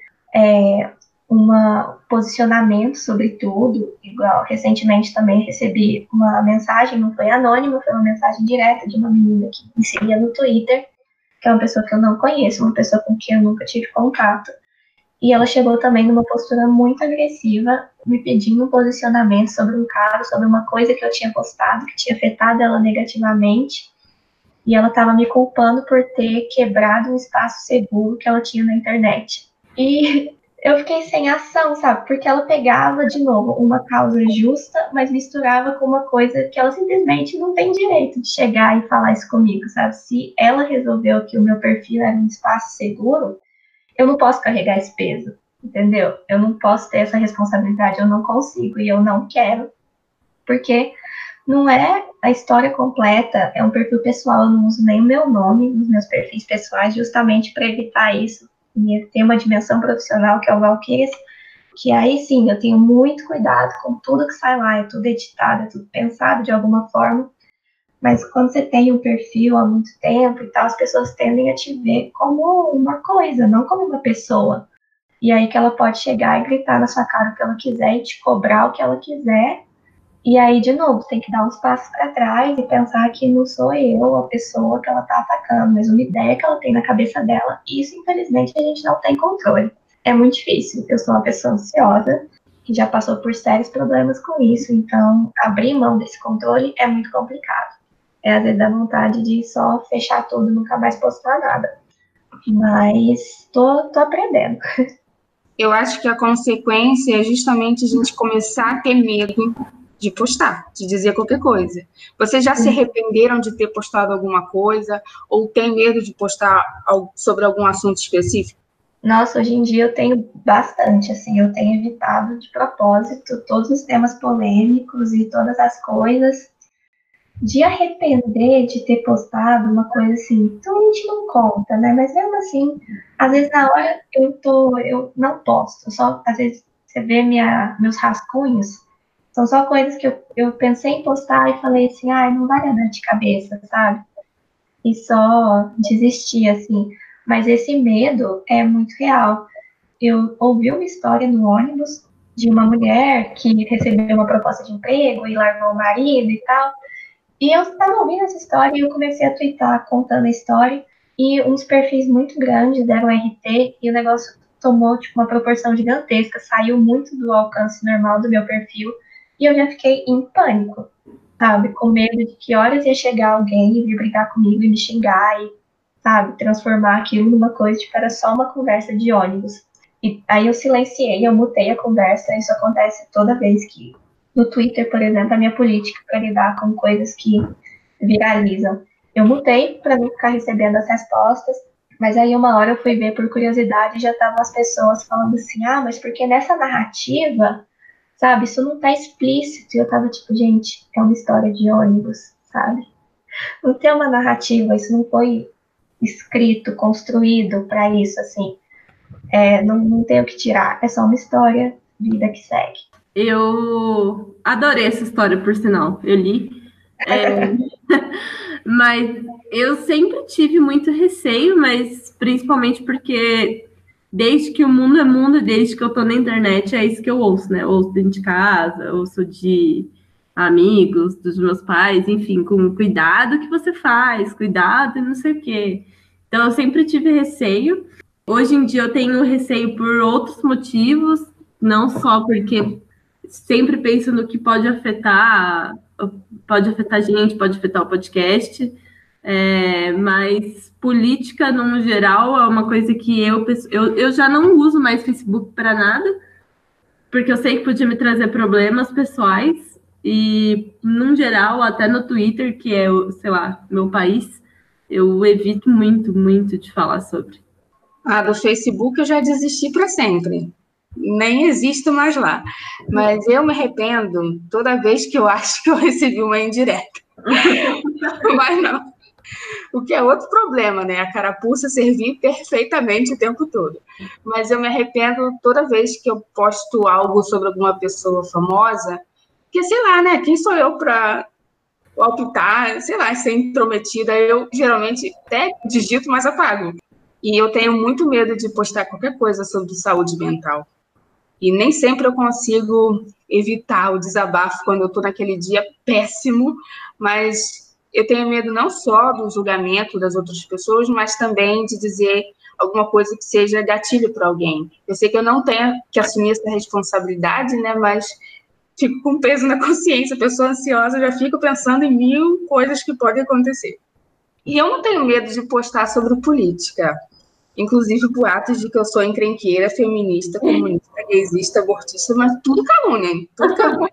um posicionamento sobre tudo. Igual, recentemente também recebi uma mensagem, não foi anônima, foi uma mensagem direta de uma menina que me seguia no Twitter, que é uma pessoa que eu não conheço, uma pessoa com quem eu nunca tive contato. E ela chegou também numa postura muito agressiva, me pedindo um posicionamento sobre um caso, sobre uma coisa que eu tinha postado, que tinha afetado ela negativamente. E ela estava me culpando por ter quebrado um espaço seguro que ela tinha na internet. E eu fiquei sem ação, sabe? Porque ela pegava, de novo, uma causa justa, mas misturava com uma coisa que ela simplesmente não tem direito de chegar e falar isso comigo, sabe? Se ela resolveu que o meu perfil era um espaço seguro, eu não posso carregar esse peso, entendeu? Eu não posso ter essa responsabilidade, eu não consigo e eu não quero, porque não é a história completa, é um perfil pessoal, eu não uso nem o meu nome nos meus perfis pessoais, justamente para evitar isso. E tem uma dimensão profissional que é o Valkyries, que aí sim, eu tenho muito cuidado com tudo que sai lá, é tudo editado, é tudo pensado de alguma forma, mas quando você tem um perfil há muito tempo e tal, as pessoas tendem a te ver como uma coisa, não como uma pessoa. E aí que ela pode chegar e gritar na sua cara o que ela quiser e te cobrar o que ela quiser. E aí, de novo, tem que dar uns passos para trás e pensar que não sou eu a pessoa que ela está atacando, mas uma ideia que ela tem na cabeça dela. E isso, infelizmente, a gente não tem controle. É muito difícil. Eu sou uma pessoa ansiosa, que já passou por sérios problemas com isso, então abrir mão desse controle é muito complicado. Às vezes dá vontade de só fechar tudo e nunca mais postar nada. Mas tô aprendendo. Eu acho que a consequência é justamente a gente começar a ter medo de postar, de dizer qualquer coisa. Vocês já se arrependeram de ter postado alguma coisa ou tem medo de postar sobre algum assunto específico? Nossa, hoje em dia eu tenho bastante, assim, eu tenho evitado de propósito todos os temas polêmicos e todas as coisas. De arrepender de ter postado uma coisa assim, então a gente não conta, né? Mas mesmo assim, às vezes na hora eu não posto, só às vezes você vê meus rascunhos, são só coisas que eu pensei em postar e falei assim, ai, não vai dar dor de cabeça, sabe? E só desisti, assim. Mas esse medo é muito real. Eu ouvi uma história no ônibus de uma mulher que recebeu uma proposta de emprego e largou o marido e tal. E eu estava ouvindo essa história e eu comecei a twittar contando a história. E uns perfis muito grandes deram RT e o negócio tomou tipo, uma proporção gigantesca. Saiu muito do alcance normal do meu perfil. E eu já fiquei em pânico, sabe? Com medo de que horas ia chegar alguém e vir brigar comigo e me xingar e, sabe, transformar aquilo numa coisa, tipo, era só uma conversa de ônibus. E aí eu silenciei, eu mutei a conversa, isso acontece toda vez que, no Twitter, por exemplo, a minha política para lidar com coisas que viralizam. Eu mutei para não ficar recebendo as respostas, mas aí uma hora eu fui ver por curiosidade e já estavam as pessoas falando assim, mas porque nessa narrativa, sabe, isso não tá explícito. E eu tava tipo, gente, é uma história de ônibus, sabe? Não tem uma narrativa, isso não foi escrito, construído para isso, assim. Não tem o que tirar, é só uma história, vida que segue. Eu adorei essa história, por sinal. Eu li. Mas eu sempre tive muito receio, mas principalmente porque desde que o mundo é mundo, desde que eu tô na internet, é isso que eu ouço, né? Eu ouço dentro de casa, ouço de amigos, dos meus pais, enfim, com cuidado que você faz, cuidado e não sei o quê. Então eu sempre tive receio. Hoje em dia eu tenho receio por outros motivos, não só porque sempre penso no que pode afetar a gente, pode afetar o podcast, mas política, no geral, é uma coisa que eu já não uso mais Facebook para nada, porque eu sei que podia me trazer problemas pessoais, e, no geral, até no Twitter, que é, sei lá, meu país, eu evito muito, muito de falar sobre. Do Facebook eu já desisti para sempre. Nem existo mais lá. Mas eu me arrependo toda vez que eu acho que eu recebi uma indireta. Mas não. O que é outro problema, né? A carapuça servir perfeitamente o tempo todo. Mas eu me arrependo toda vez que eu posto algo sobre alguma pessoa famosa, porque, sei lá, né? Quem sou eu para optar, sei lá, ser intrometida? Eu geralmente até digito, mas apago. E eu tenho muito medo de postar qualquer coisa sobre saúde mental. E nem sempre eu consigo evitar o desabafo quando eu estou naquele dia péssimo, mas eu tenho medo não só do julgamento das outras pessoas, mas também de dizer alguma coisa que seja gatilho para alguém. Eu sei que eu não tenho que assumir essa responsabilidade, né? Mas fico com peso na consciência, pessoa ansiosa, já fico pensando em 1000 coisas que podem acontecer. E eu não tenho medo de postar sobre política. Inclusive boatos de que eu sou encrenqueira, feminista, comunista, gaysista, abortista, mas tudo calúnia, hein? Tudo calúnia.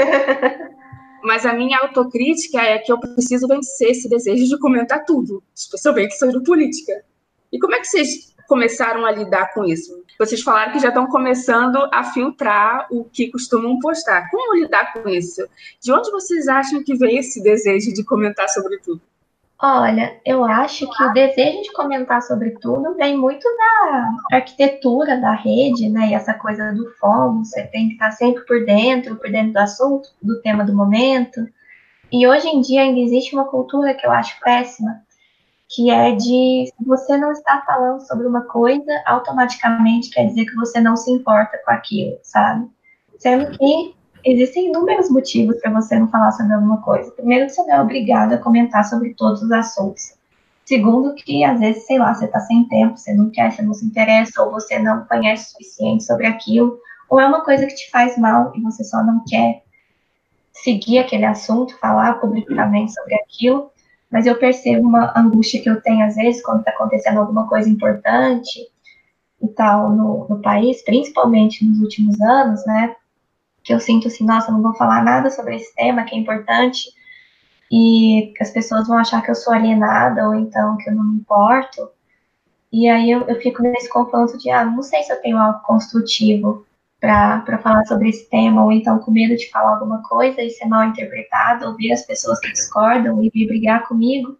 Mas a minha autocrítica é que eu preciso vencer esse desejo de comentar tudo, especialmente sobre política. E como é que vocês começaram a lidar com isso? Vocês falaram que já estão começando a filtrar o que costumam postar. Como lidar com isso? De onde vocês acham que veio esse desejo de comentar sobre tudo? Olha, eu acho que o desejo de comentar sobre tudo vem muito da arquitetura da rede, né? E essa coisa do FOMO, você tem que estar sempre por dentro do assunto, do tema do momento. E hoje em dia ainda existe uma cultura que eu acho péssima, que é de se você não está falando sobre uma coisa, automaticamente quer dizer que você não se importa com aquilo, sabe? Sendo que existem inúmeros motivos para você não falar sobre alguma coisa. Primeiro, que você não é obrigado a comentar sobre todos os assuntos. Segundo, que às vezes, sei lá, você está sem tempo, você não quer, você não se interessa, ou você não conhece o suficiente sobre aquilo, ou é uma coisa que te faz mal e você só não quer seguir aquele assunto, falar publicamente sobre aquilo. Mas eu percebo uma angústia que eu tenho às vezes quando está acontecendo alguma coisa importante e tal no país, principalmente nos últimos anos, né? Que eu sinto assim, nossa, não vou falar nada sobre esse tema que é importante e as pessoas vão achar que eu sou alienada ou então que eu não me importo. E aí eu fico nesse confronto de, não sei se eu tenho algo construtivo para falar sobre esse tema, ou então com medo de falar alguma coisa e ser mal interpretado, ouvir as pessoas que discordam e vir brigar comigo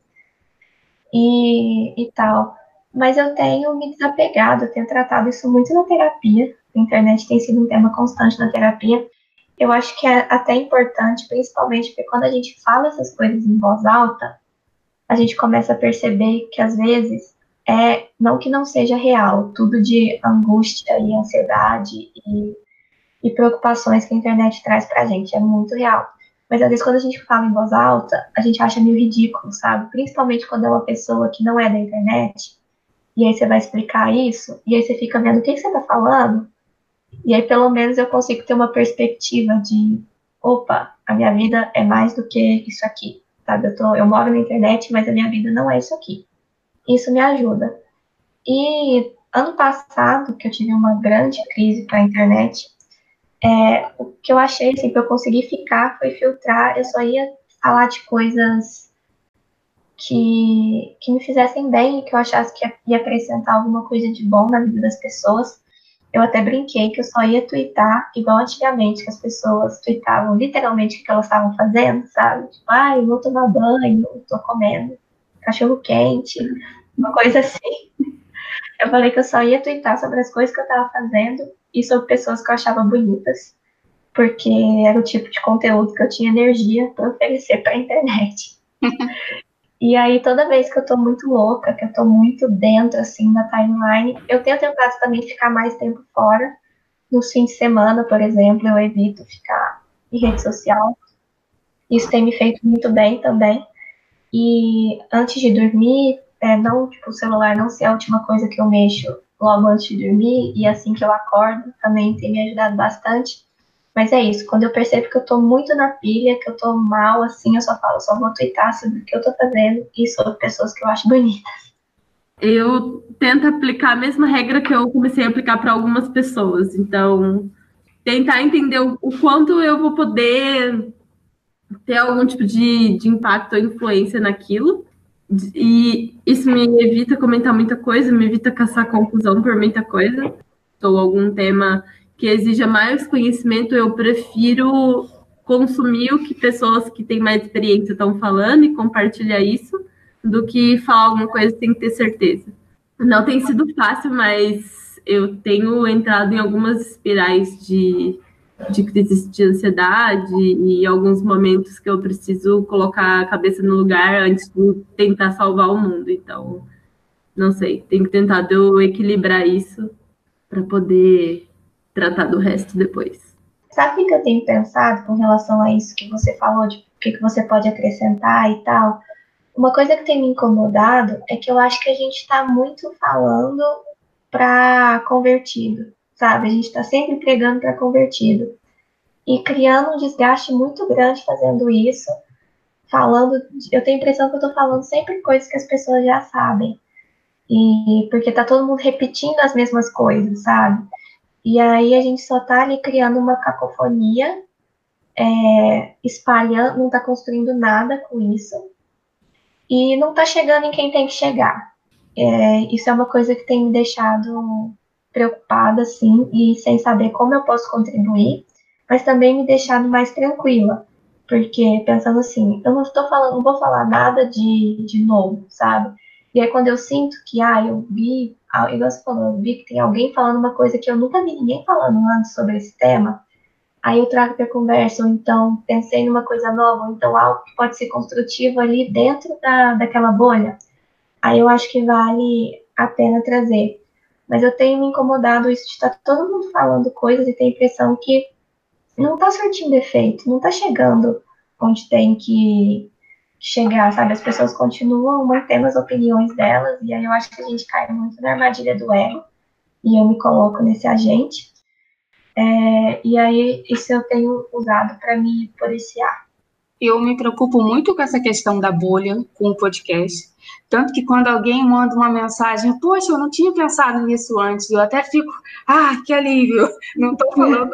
e tal. Mas eu tenho me desapegado, eu tenho tratado isso muito na terapia. A internet tem sido um tema constante na terapia. Eu acho que é até importante, principalmente porque quando a gente fala essas coisas em voz alta, a gente começa a perceber que às vezes não que não seja real, tudo de angústia e ansiedade e preocupações que a internet traz pra gente, é muito real. Mas às vezes quando a gente fala em voz alta, a gente acha meio ridículo, sabe? Principalmente quando é uma pessoa que não é da internet, e aí você vai explicar isso, e aí você fica vendo o que você tá falando, e aí pelo menos eu consigo ter uma perspectiva de, opa, a minha vida é mais do que isso aqui, sabe? Eu moro na internet, mas a minha vida não é isso aqui. Isso me ajuda. E ano passado, que eu tive uma grande crise com a internet, o que eu achei, assim, para eu conseguir ficar foi filtrar. Eu só ia falar de coisas que me fizessem bem e que eu achasse que ia acrescentar alguma coisa de bom na vida das pessoas. Eu até brinquei que eu só ia twittar igual antigamente, que as pessoas twitavam literalmente o que elas estavam fazendo, sabe? Tipo, eu vou tomar banho, tô comendo cachorro quente, uma coisa assim. Eu falei que eu só ia twittar sobre as coisas que eu tava fazendo e sobre pessoas que eu achava bonitas. porque era o tipo de conteúdo que eu tinha energia para oferecer para a internet. E aí, toda vez que eu tô muito louca, que eu tô muito dentro, assim, da timeline, eu tenho tentado também ficar mais tempo fora. Nos fins de semana, por exemplo, eu evito ficar em rede social. Isso tem me feito muito bem também. E antes de dormir, não, tipo, o celular não ser a última coisa que eu mexo logo antes de dormir, e assim que eu acordo, também tem me ajudado bastante. Mas é isso, quando eu percebo que eu tô muito na pilha, que eu tô mal, assim, eu só falo, só vou twittar sobre o que eu tô fazendo e sobre pessoas que eu acho bonitas. Eu tento aplicar a mesma regra que eu comecei a aplicar para algumas pessoas. Então, tentar entender o quanto eu vou poder ter algum tipo de impacto ou influência naquilo. E isso me evita comentar muita coisa, me evita caçar conclusão por muita coisa. Ou algum tema que exija mais conhecimento, eu prefiro consumir o que pessoas que têm mais experiência estão falando e compartilhar isso, do que falar alguma coisa sem ter certeza. Não tem sido fácil, mas eu tenho entrado em algumas espirais de crise de ansiedade e alguns momentos que eu preciso colocar a cabeça no lugar antes de tentar salvar o mundo. Então, não sei, tenho tentado eu equilibrar isso para poder tratar do resto depois. Sabe o que eu tenho pensado com relação a isso que você falou, de o que você pode acrescentar e tal? Uma coisa que tem me incomodado é que eu acho que a gente está muito falando para convertido, sabe? A gente está sempre entregando para convertido e criando um desgaste muito grande fazendo isso, falando. Eu tenho a impressão que eu estou falando sempre coisas que as pessoas já sabem, e porque tá todo mundo repetindo as mesmas coisas, sabe? E aí a gente só tá ali criando uma cacofonia, espalhando, não tá construindo nada com isso. E não tá chegando em quem tem que chegar. Isso é uma coisa que tem me deixado preocupada, assim, e sem saber como eu posso contribuir, mas também me deixado mais tranquila. Porque pensando assim, eu não estou falando, não vou falar nada de novo, sabe? E aí quando eu sinto que, eu vi, igual você falou, eu vi que tem alguém falando uma coisa que eu nunca vi ninguém falando antes sobre esse tema, aí eu trago para conversa, ou então pensei numa coisa nova, ou então algo que pode ser construtivo ali dentro daquela bolha, aí eu acho que vale a pena trazer. Mas eu tenho me incomodado isso de estar todo mundo falando coisas e ter a impressão que não está surtindo efeito, não está chegando onde tem que chegar, sabe? As pessoas continuam mantendo as opiniões delas, e aí eu acho que a gente cai muito na armadilha do ego, e eu me coloco nesse agente. E aí isso eu tenho usado para me policiar. Eu me preocupo muito com essa questão da bolha com o podcast. Tanto que quando alguém manda uma mensagem, poxa, eu não tinha pensado nisso antes, eu até fico, que alívio, não estou falando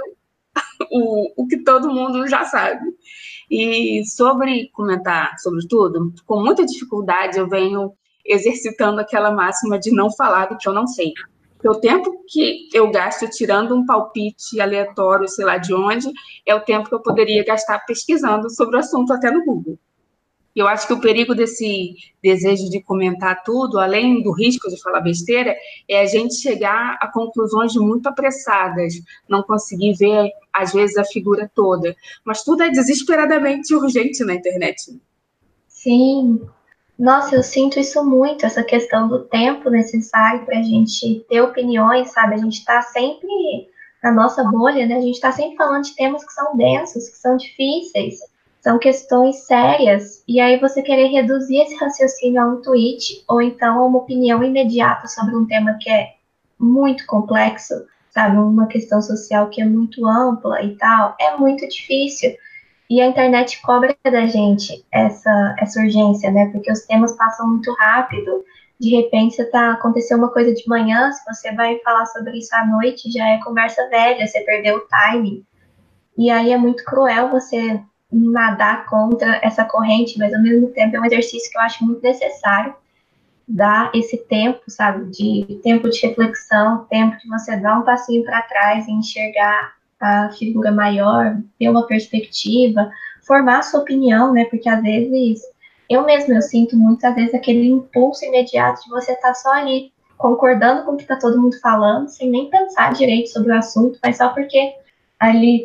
o que todo mundo já sabe. E sobre comentar sobre tudo, com muita dificuldade eu venho exercitando aquela máxima de não falar do que eu não sei. Porque o tempo que eu gasto tirando um palpite aleatório, sei lá de onde, é o tempo que eu poderia gastar pesquisando sobre o assunto até no Google. E eu acho que o perigo desse desejo de comentar tudo, além do risco de falar besteira, é a gente chegar a conclusões muito apressadas, não conseguir ver, às vezes, a figura toda. Mas tudo é desesperadamente urgente na internet. Sim. Nossa, eu sinto isso muito, essa questão do tempo necessário para a gente ter opiniões, sabe? A gente está sempre na nossa bolha, né? A gente está sempre falando de temas que são densos, que são difíceis, são questões sérias. E aí você querer reduzir esse raciocínio a um tweet ou então a uma opinião imediata sobre um tema que é muito complexo, sabe? Uma questão social que é muito ampla e tal, é muito difícil. E a internet cobra da gente essa urgência, né? Porque os temas passam muito rápido. De repente, aconteceu uma coisa de manhã, se você vai falar sobre isso à noite, já é conversa velha, você perdeu o timing. E aí é muito cruel você nadar contra essa corrente, mas ao mesmo tempo é um exercício que eu acho muito necessário. Dar esse tempo, sabe? Tempo de reflexão, tempo de você dar um passinho para trás e enxergar a figura maior, ter uma perspectiva, formar a sua opinião, né? Porque às vezes, eu sinto muitas vezes aquele impulso imediato de você estar só ali, concordando com o que está todo mundo falando, sem nem pensar direito sobre o assunto, mas só porque ali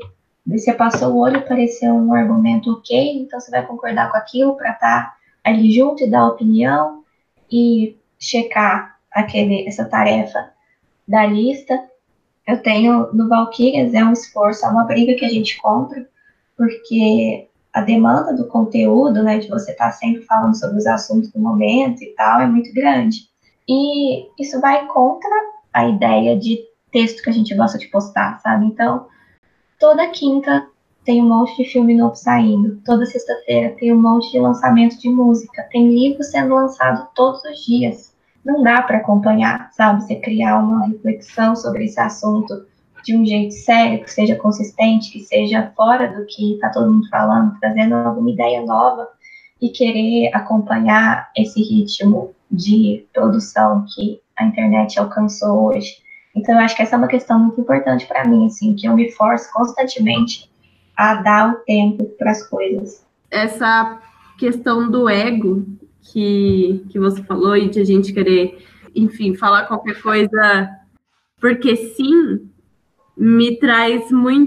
Você passou o olho, pareceu um argumento ok, então você vai concordar com aquilo para estar ali junto e dar opinião e checar essa tarefa da lista. Eu tenho no Valkyrias, é um esforço, é uma briga que a gente compra, porque a demanda do conteúdo, né, de você estar sempre falando sobre os assuntos do momento e tal, é muito grande. E isso vai contra a ideia de texto que a gente gosta de postar, sabe? Então, toda quinta tem um monte de filme novo saindo, toda sexta-feira tem um monte de lançamento de música, tem livro sendo lançado todos os dias. Não dá para acompanhar, sabe? Você criar uma reflexão sobre esse assunto de um jeito sério, que seja consistente, que seja fora do que está todo mundo falando, trazendo alguma ideia nova e querer acompanhar esse ritmo de produção que a internet alcançou hoje. Então, eu acho que essa é uma questão muito importante para mim, assim, que eu me forço constantemente a dar o tempo para as coisas. Essa questão do ego que você falou e de a gente querer, enfim, falar qualquer coisa porque sim, me traz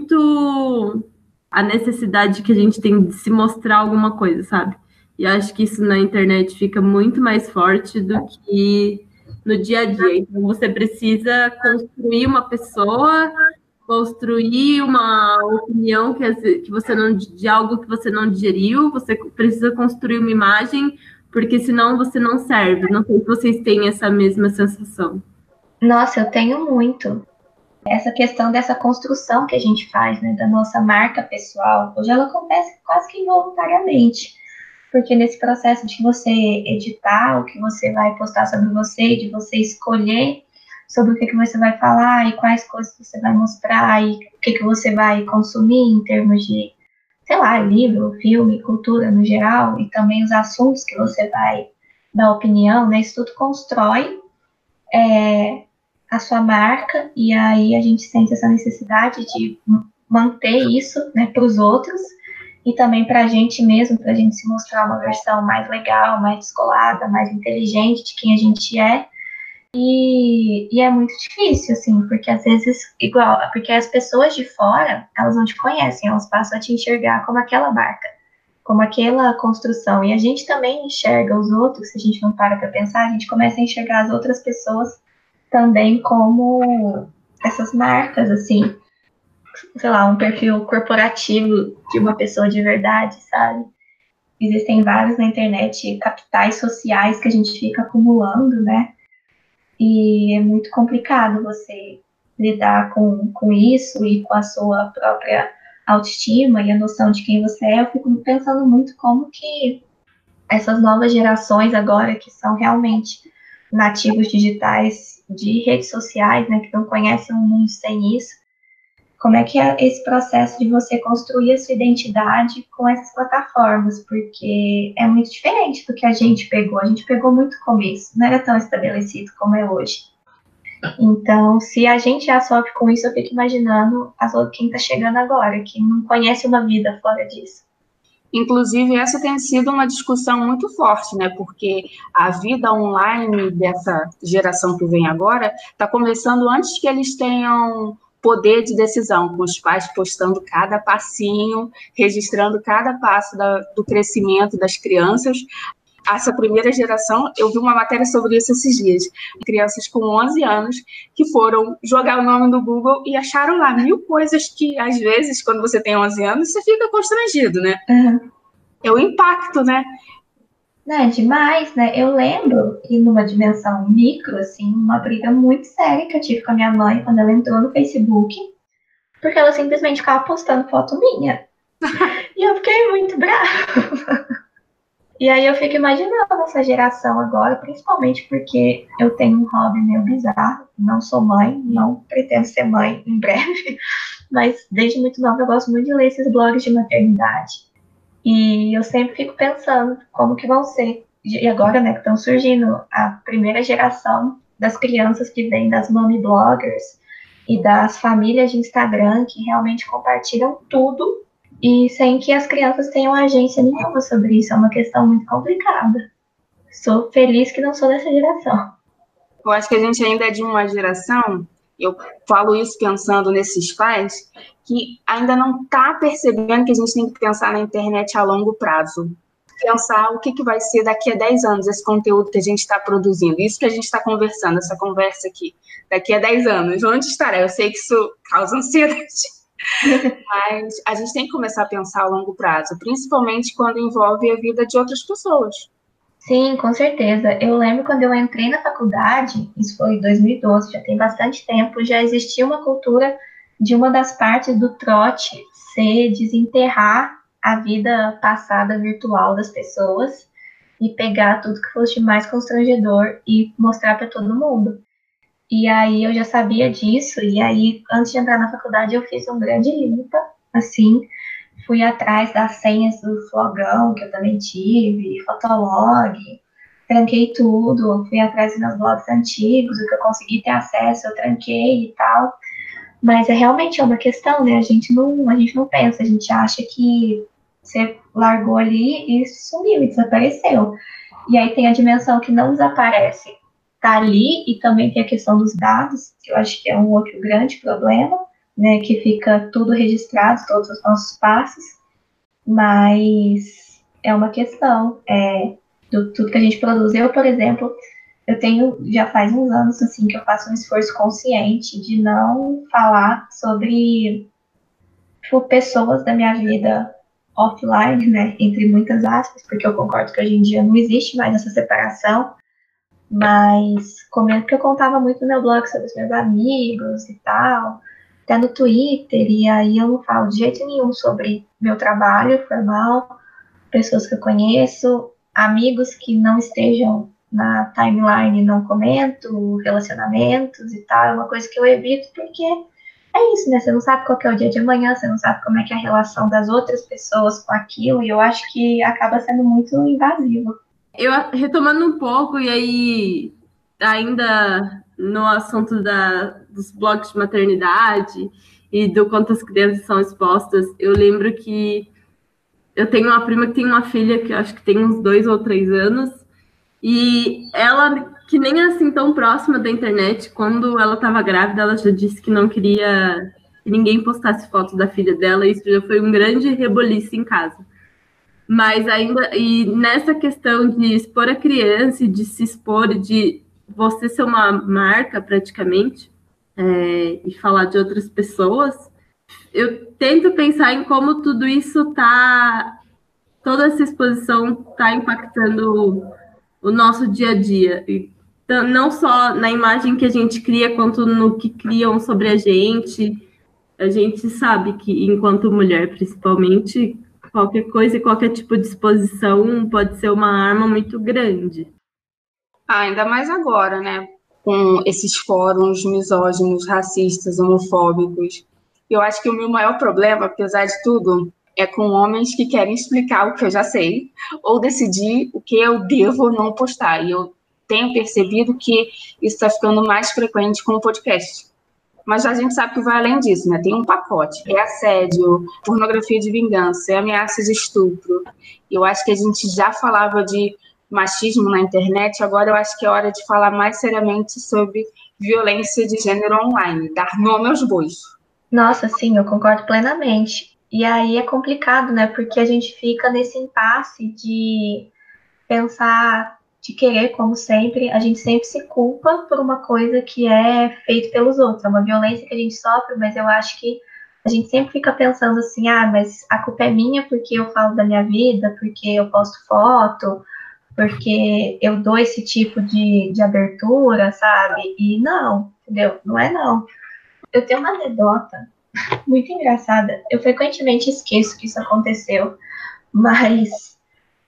muito a necessidade que a gente tem de se mostrar alguma coisa, sabe? E acho que isso na internet fica muito mais forte do que no dia a dia. Então, você precisa construir uma pessoa, construir uma opinião que você não, de algo que você não digeriu, você precisa construir uma imagem, porque senão você não serve. Não sei se vocês têm essa mesma sensação. Nossa, eu tenho muito. Essa questão dessa construção que a gente faz, né, da nossa marca pessoal, hoje ela acontece quase que involuntariamente. Porque nesse processo de você editar o que você vai postar sobre você, de você escolher sobre o que você vai falar e quais coisas você vai mostrar e o que você vai consumir em termos de, sei lá, livro, filme, cultura no geral, e também os assuntos que você vai dar opinião, né? Isso tudo constrói a sua marca, e aí a gente sente essa necessidade de manter isso, né, para os outros, e também para a gente mesmo, para a gente se mostrar uma versão mais legal, mais descolada, mais inteligente de quem a gente é. E é muito difícil, assim, porque às vezes, porque as pessoas de fora, elas não te conhecem, elas passam a te enxergar como aquela marca, como aquela construção. E a gente também enxerga os outros, se a gente não para pensar, a gente começa a enxergar as outras pessoas também como essas marcas, assim, sei lá, um perfil corporativo de uma pessoa de verdade, sabe? Existem vários na internet, capitais sociais que a gente fica acumulando, né? E é muito complicado você lidar com isso e com a sua própria autoestima e a noção de quem você é. Eu fico pensando muito como que essas novas gerações agora, que são realmente nativos digitais de redes sociais, né, que não conhecem o mundo sem isso, como é que é esse processo de você construir a sua identidade com essas plataformas, porque é muito diferente do que a gente pegou muito começo, não era tão estabelecido como é hoje. Então, se a gente já sofre com isso, eu fico imaginando quem está chegando agora, que não conhece uma vida fora disso. Inclusive, essa tem sido uma discussão muito forte, né? Porque a vida online dessa geração que vem agora está começando antes que eles tenham poder de decisão, com os pais postando cada passinho, registrando cada passo do crescimento das crianças. Essa primeira geração, eu vi uma matéria sobre isso esses dias, crianças com 11 anos que foram jogar o nome no Google e acharam lá 1000 coisas que, às vezes, quando você tem 11 anos, você fica constrangido, né? Uhum. É o impacto, né? É demais, né? Eu lembro que numa dimensão micro, assim, uma briga muito séria que eu tive com a minha mãe quando ela entrou no Facebook, porque ela simplesmente ficava postando foto minha. E eu fiquei muito brava. E aí eu fico imaginando essa geração agora, principalmente porque eu tenho um hobby meio bizarro. Não sou mãe, não pretendo ser mãe em breve, mas desde muito nova eu gosto muito de ler esses blogs de maternidade. E eu sempre fico pensando como que vão ser. E agora, né, que estão surgindo a primeira geração das crianças que vêm das mommy bloggers e das famílias de Instagram que realmente compartilham tudo e sem que as crianças tenham agência nenhuma sobre isso. É uma questão muito complicada. Sou feliz que não sou dessa geração. Eu acho que a gente ainda é de uma geração Eu falo isso pensando nesses pais que ainda não está percebendo que a gente tem que pensar na internet a longo prazo. Pensar o que vai ser daqui a 10 anos esse conteúdo que a gente está produzindo. Isso que a gente está conversando, essa conversa aqui. Daqui a 10 anos, onde estará? Eu sei que isso causa ansiedade. Mas a gente tem que começar a pensar a longo prazo, principalmente quando envolve a vida de outras pessoas. Sim, com certeza. Eu lembro quando eu entrei na faculdade, isso foi em 2012, já tem bastante tempo, já existia uma cultura de uma das partes do trote ser desenterrar a vida passada virtual das pessoas e pegar tudo que fosse mais constrangedor e mostrar para todo mundo. E aí eu já sabia disso, e aí antes de entrar na faculdade eu fiz um grande limpa, assim, fui atrás das senhas do Flogão, que eu também tive, Fotolog, tranquei tudo, fui atrás dos meus blogs antigos, o que eu consegui ter acesso, eu tranquei e tal. Mas realmente é uma questão, né? A gente não pensa, a gente acha que você largou ali e sumiu, e desapareceu. E aí tem a dimensão que não desaparece, tá ali, e também tem a questão dos dados, que eu acho que é um outro grande problema, né? Que fica tudo registrado, todos os nossos passos, mas é uma questão do tudo que a gente produz. Eu, por exemplo, eu tenho, já faz uns anos, assim, que eu faço um esforço consciente de não falar sobre, tipo, pessoas da minha vida offline, né, entre muitas aspas, porque eu concordo que hoje em dia não existe mais essa separação, mas comento que eu contava muito no meu blog sobre os meus amigos e tal, até no Twitter, e aí eu não falo de jeito nenhum sobre meu trabalho formal, pessoas que eu conheço, amigos que não estejam na timeline, não comento, relacionamentos e tal, é uma coisa que eu evito porque é isso, né? Você não sabe qual que é o dia de amanhã, você não sabe como é que é a relação das outras pessoas com aquilo, e eu acho que acaba sendo muito invasivo. Eu, retomando um pouco, e aí, ainda no assunto dos blogs de maternidade e do quanto as crianças são expostas, eu lembro que eu tenho uma prima que tem uma filha que eu acho que tem uns 2 ou 3 anos, e ela, que nem é assim tão próxima da internet, quando ela estava grávida, ela já disse que não queria que ninguém postasse foto da filha dela, e isso já foi um grande reboliço em casa. Mas ainda, e nessa questão de expor a criança e de se expor, de você ser uma marca praticamente, e falar de outras pessoas, eu tento pensar em como tudo isso toda essa exposição está impactando o nosso dia a dia. E não só na imagem que a gente cria, quanto no que criam sobre a gente. A gente sabe que, enquanto mulher, principalmente, qualquer coisa e qualquer tipo de exposição pode ser uma arma muito grande. Ainda mais agora, né? Com esses fóruns misóginos, racistas, homofóbicos. Eu acho que o meu maior problema, apesar de tudo, é com homens que querem explicar o que eu já sei ou decidir o que eu devo ou não postar. E eu tenho percebido que isso está ficando mais frequente com o podcast. Mas a gente sabe que vai além disso, né? Tem um pacote. É assédio, pornografia de vingança, é ameaça de estupro. Eu acho que a gente já falava de machismo na internet, agora eu acho que é hora de falar mais seriamente sobre violência de gênero online, dar nome aos bois. Nossa, sim, eu concordo plenamente. E aí é complicado, né? Porque a gente fica nesse impasse de pensar, de querer, como sempre, a gente sempre se culpa por uma coisa que é feita pelos outros. É uma violência que a gente sofre, mas eu acho que a gente sempre fica pensando assim, mas a culpa é minha porque eu falo da minha vida, porque eu posto foto, porque eu dou esse tipo de abertura, sabe? E não, entendeu? Não é não. Eu tenho uma anedota muito engraçada. Eu frequentemente esqueço que isso aconteceu, mas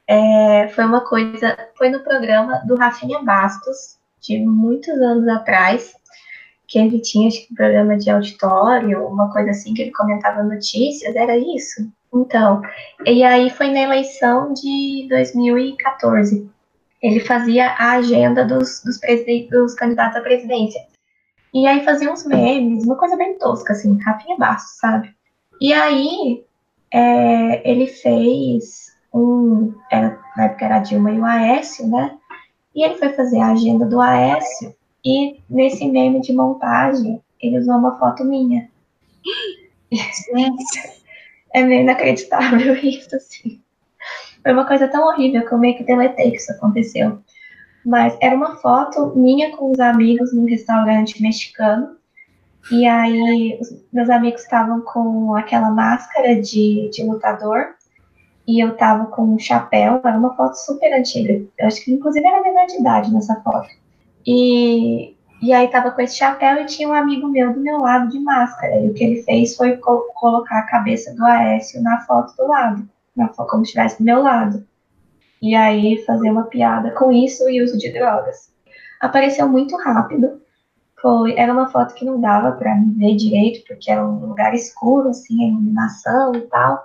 foi uma coisa, foi no programa do Rafinha Bastos, de muitos anos atrás, que ele tinha, acho que, um programa de auditório, uma coisa assim, que ele comentava notícias, era isso? Então, e aí foi na eleição de 2014. Ele fazia a agenda dos candidatos à presidência. E aí fazia uns memes, uma coisa bem tosca, assim, Rafinha Bastos, sabe? E aí ele fez na época era a Dilma e o Aécio, né? E ele foi fazer a agenda do Aécio, e nesse meme de montagem, ele usou uma foto minha. Gente, É meio inacreditável isso, assim. Foi uma coisa tão horrível que eu meio que deletei que isso aconteceu. Mas era uma foto minha com os amigos num restaurante mexicano. E aí, os meus amigos estavam com aquela máscara de lutador. E eu tava com um chapéu. Era uma foto super antiga. Eu acho que, inclusive, era menor de idade nessa foto. E aí tava com esse chapéu e tinha um amigo meu do meu lado de máscara. E o que ele fez foi colocar a cabeça do Aécio na foto do lado. Como se estivesse do meu lado. E aí fazer uma piada com isso e uso de drogas. Apareceu muito rápido. Era uma foto que não dava para me ver direito, porque era um lugar escuro, assim, a iluminação e tal.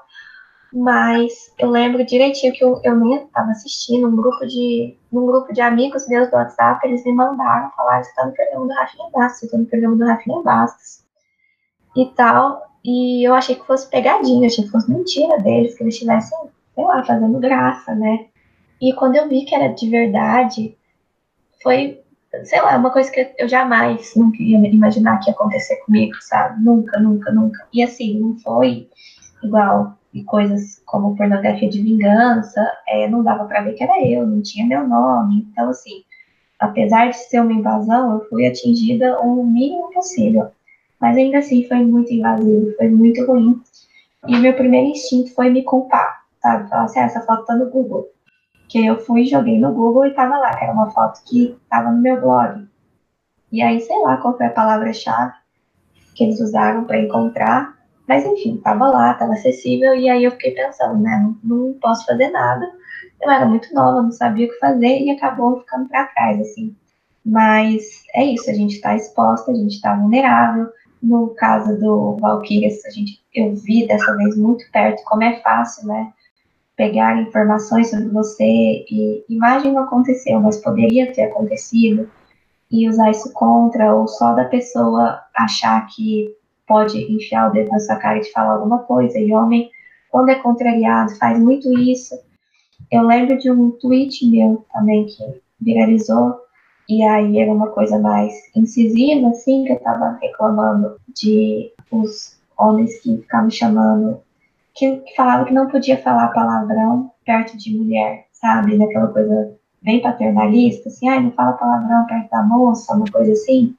Mas eu lembro direitinho que eu nem estava assistindo, num grupo de amigos meus do WhatsApp, eles me mandaram falar, você está no programa do Rafinha Bastos, você está no programa do Rafinha Bastos e tal. E eu achei que fosse pegadinha, achei que fosse mentira deles, que eles estivessem, sei lá, fazendo graça, né? E quando eu vi que era de verdade, foi, sei lá, uma coisa que eu jamais, nunca ia imaginar que ia acontecer comigo, sabe? Nunca, nunca, nunca. E assim, não foi igual e coisas como pornografia de vingança, não dava pra ver que era eu, não tinha meu nome. Então, assim, apesar de ser uma invasão, eu fui atingida o mínimo possível. Mas ainda assim, foi muito invasivo, foi muito ruim. E o meu primeiro instinto foi me culpar, sabe? Falar assim, essa foto tá no Google. Que eu fui, joguei no Google e tava lá, que era uma foto que tava no meu blog. E aí, sei lá qual foi a palavra-chave que eles usaram para encontrar. Mas enfim, tava lá, tava acessível. E aí eu fiquei pensando, né? Não posso fazer nada. Eu era muito nova, não sabia o que fazer e acabou ficando para trás, assim. Mas é isso, a gente tá exposta, a gente tá vulnerável. No caso do Valkyrias, eu vi dessa vez muito perto como é fácil, né? Pegar informações sobre você e imagem não aconteceu, mas poderia ter acontecido e usar isso contra ou só da pessoa achar que pode enfiar o dedo na sua cara e te falar alguma coisa. E homem, quando é contrariado, faz muito isso. Eu lembro de um tweet meu também que viralizou e aí era uma coisa mais incisiva, assim, que eu tava reclamando de os homens que ficavam me chamando que falava que não podia falar palavrão perto de mulher, sabe? Daquela coisa bem paternalista, assim, ai, não fala palavrão perto da moça, uma coisa assim.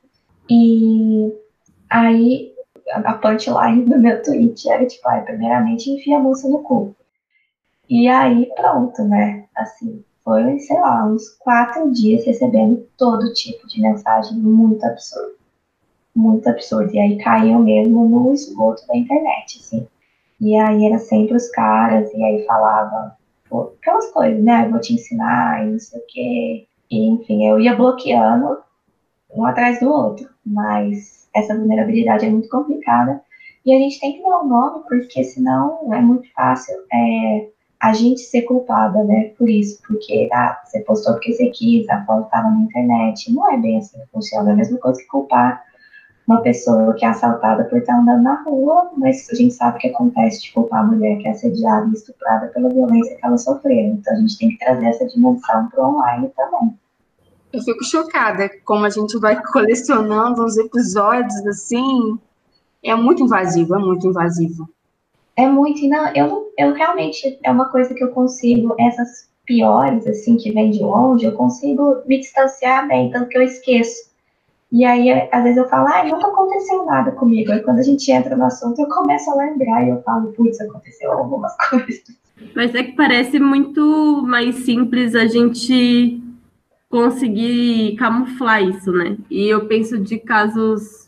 E aí a punchline do meu tweet era tipo, ai, primeiramente enfia a moça no cu. E aí pronto, né? Assim, foi, sei lá, uns 4 dias recebendo todo tipo de mensagem muito absurda. Muito absurdo. E aí caiu mesmo no esgoto da internet, assim. E aí era sempre os caras, e aí falava aquelas coisas, né? Eu vou te ensinar, e não sei o quê. E, enfim, eu ia bloqueando um atrás do outro. Mas essa vulnerabilidade é muito complicada. E a gente tem que dar um nome, porque senão é muito fácil a gente ser culpada, né? Por isso. Porque você postou porque você quis, a foto estava na internet. Não é bem assim que funciona. É a mesma coisa que culpar uma pessoa que é assaltada por estar andando na rua, mas a gente sabe que acontece de culpar a mulher que é assediada e estuprada pela violência que ela sofreu. Então a gente tem que trazer essa dimensão para o online também. eu fico chocada como a gente vai colecionando uns episódios assim. É muito invasivo, é muito invasivo. É muito, não, eu realmente, é uma coisa que eu consigo, essas piores, assim, que vem de longe, eu consigo me distanciar bem, tanto que eu esqueço. E aí, às vezes eu falo, nunca aconteceu nada comigo. Aí quando a gente entra no assunto, eu começo a lembrar e eu falo, putz, aconteceu algumas coisas. Mas é que parece muito mais simples a gente conseguir camuflar isso, né? E eu penso de casos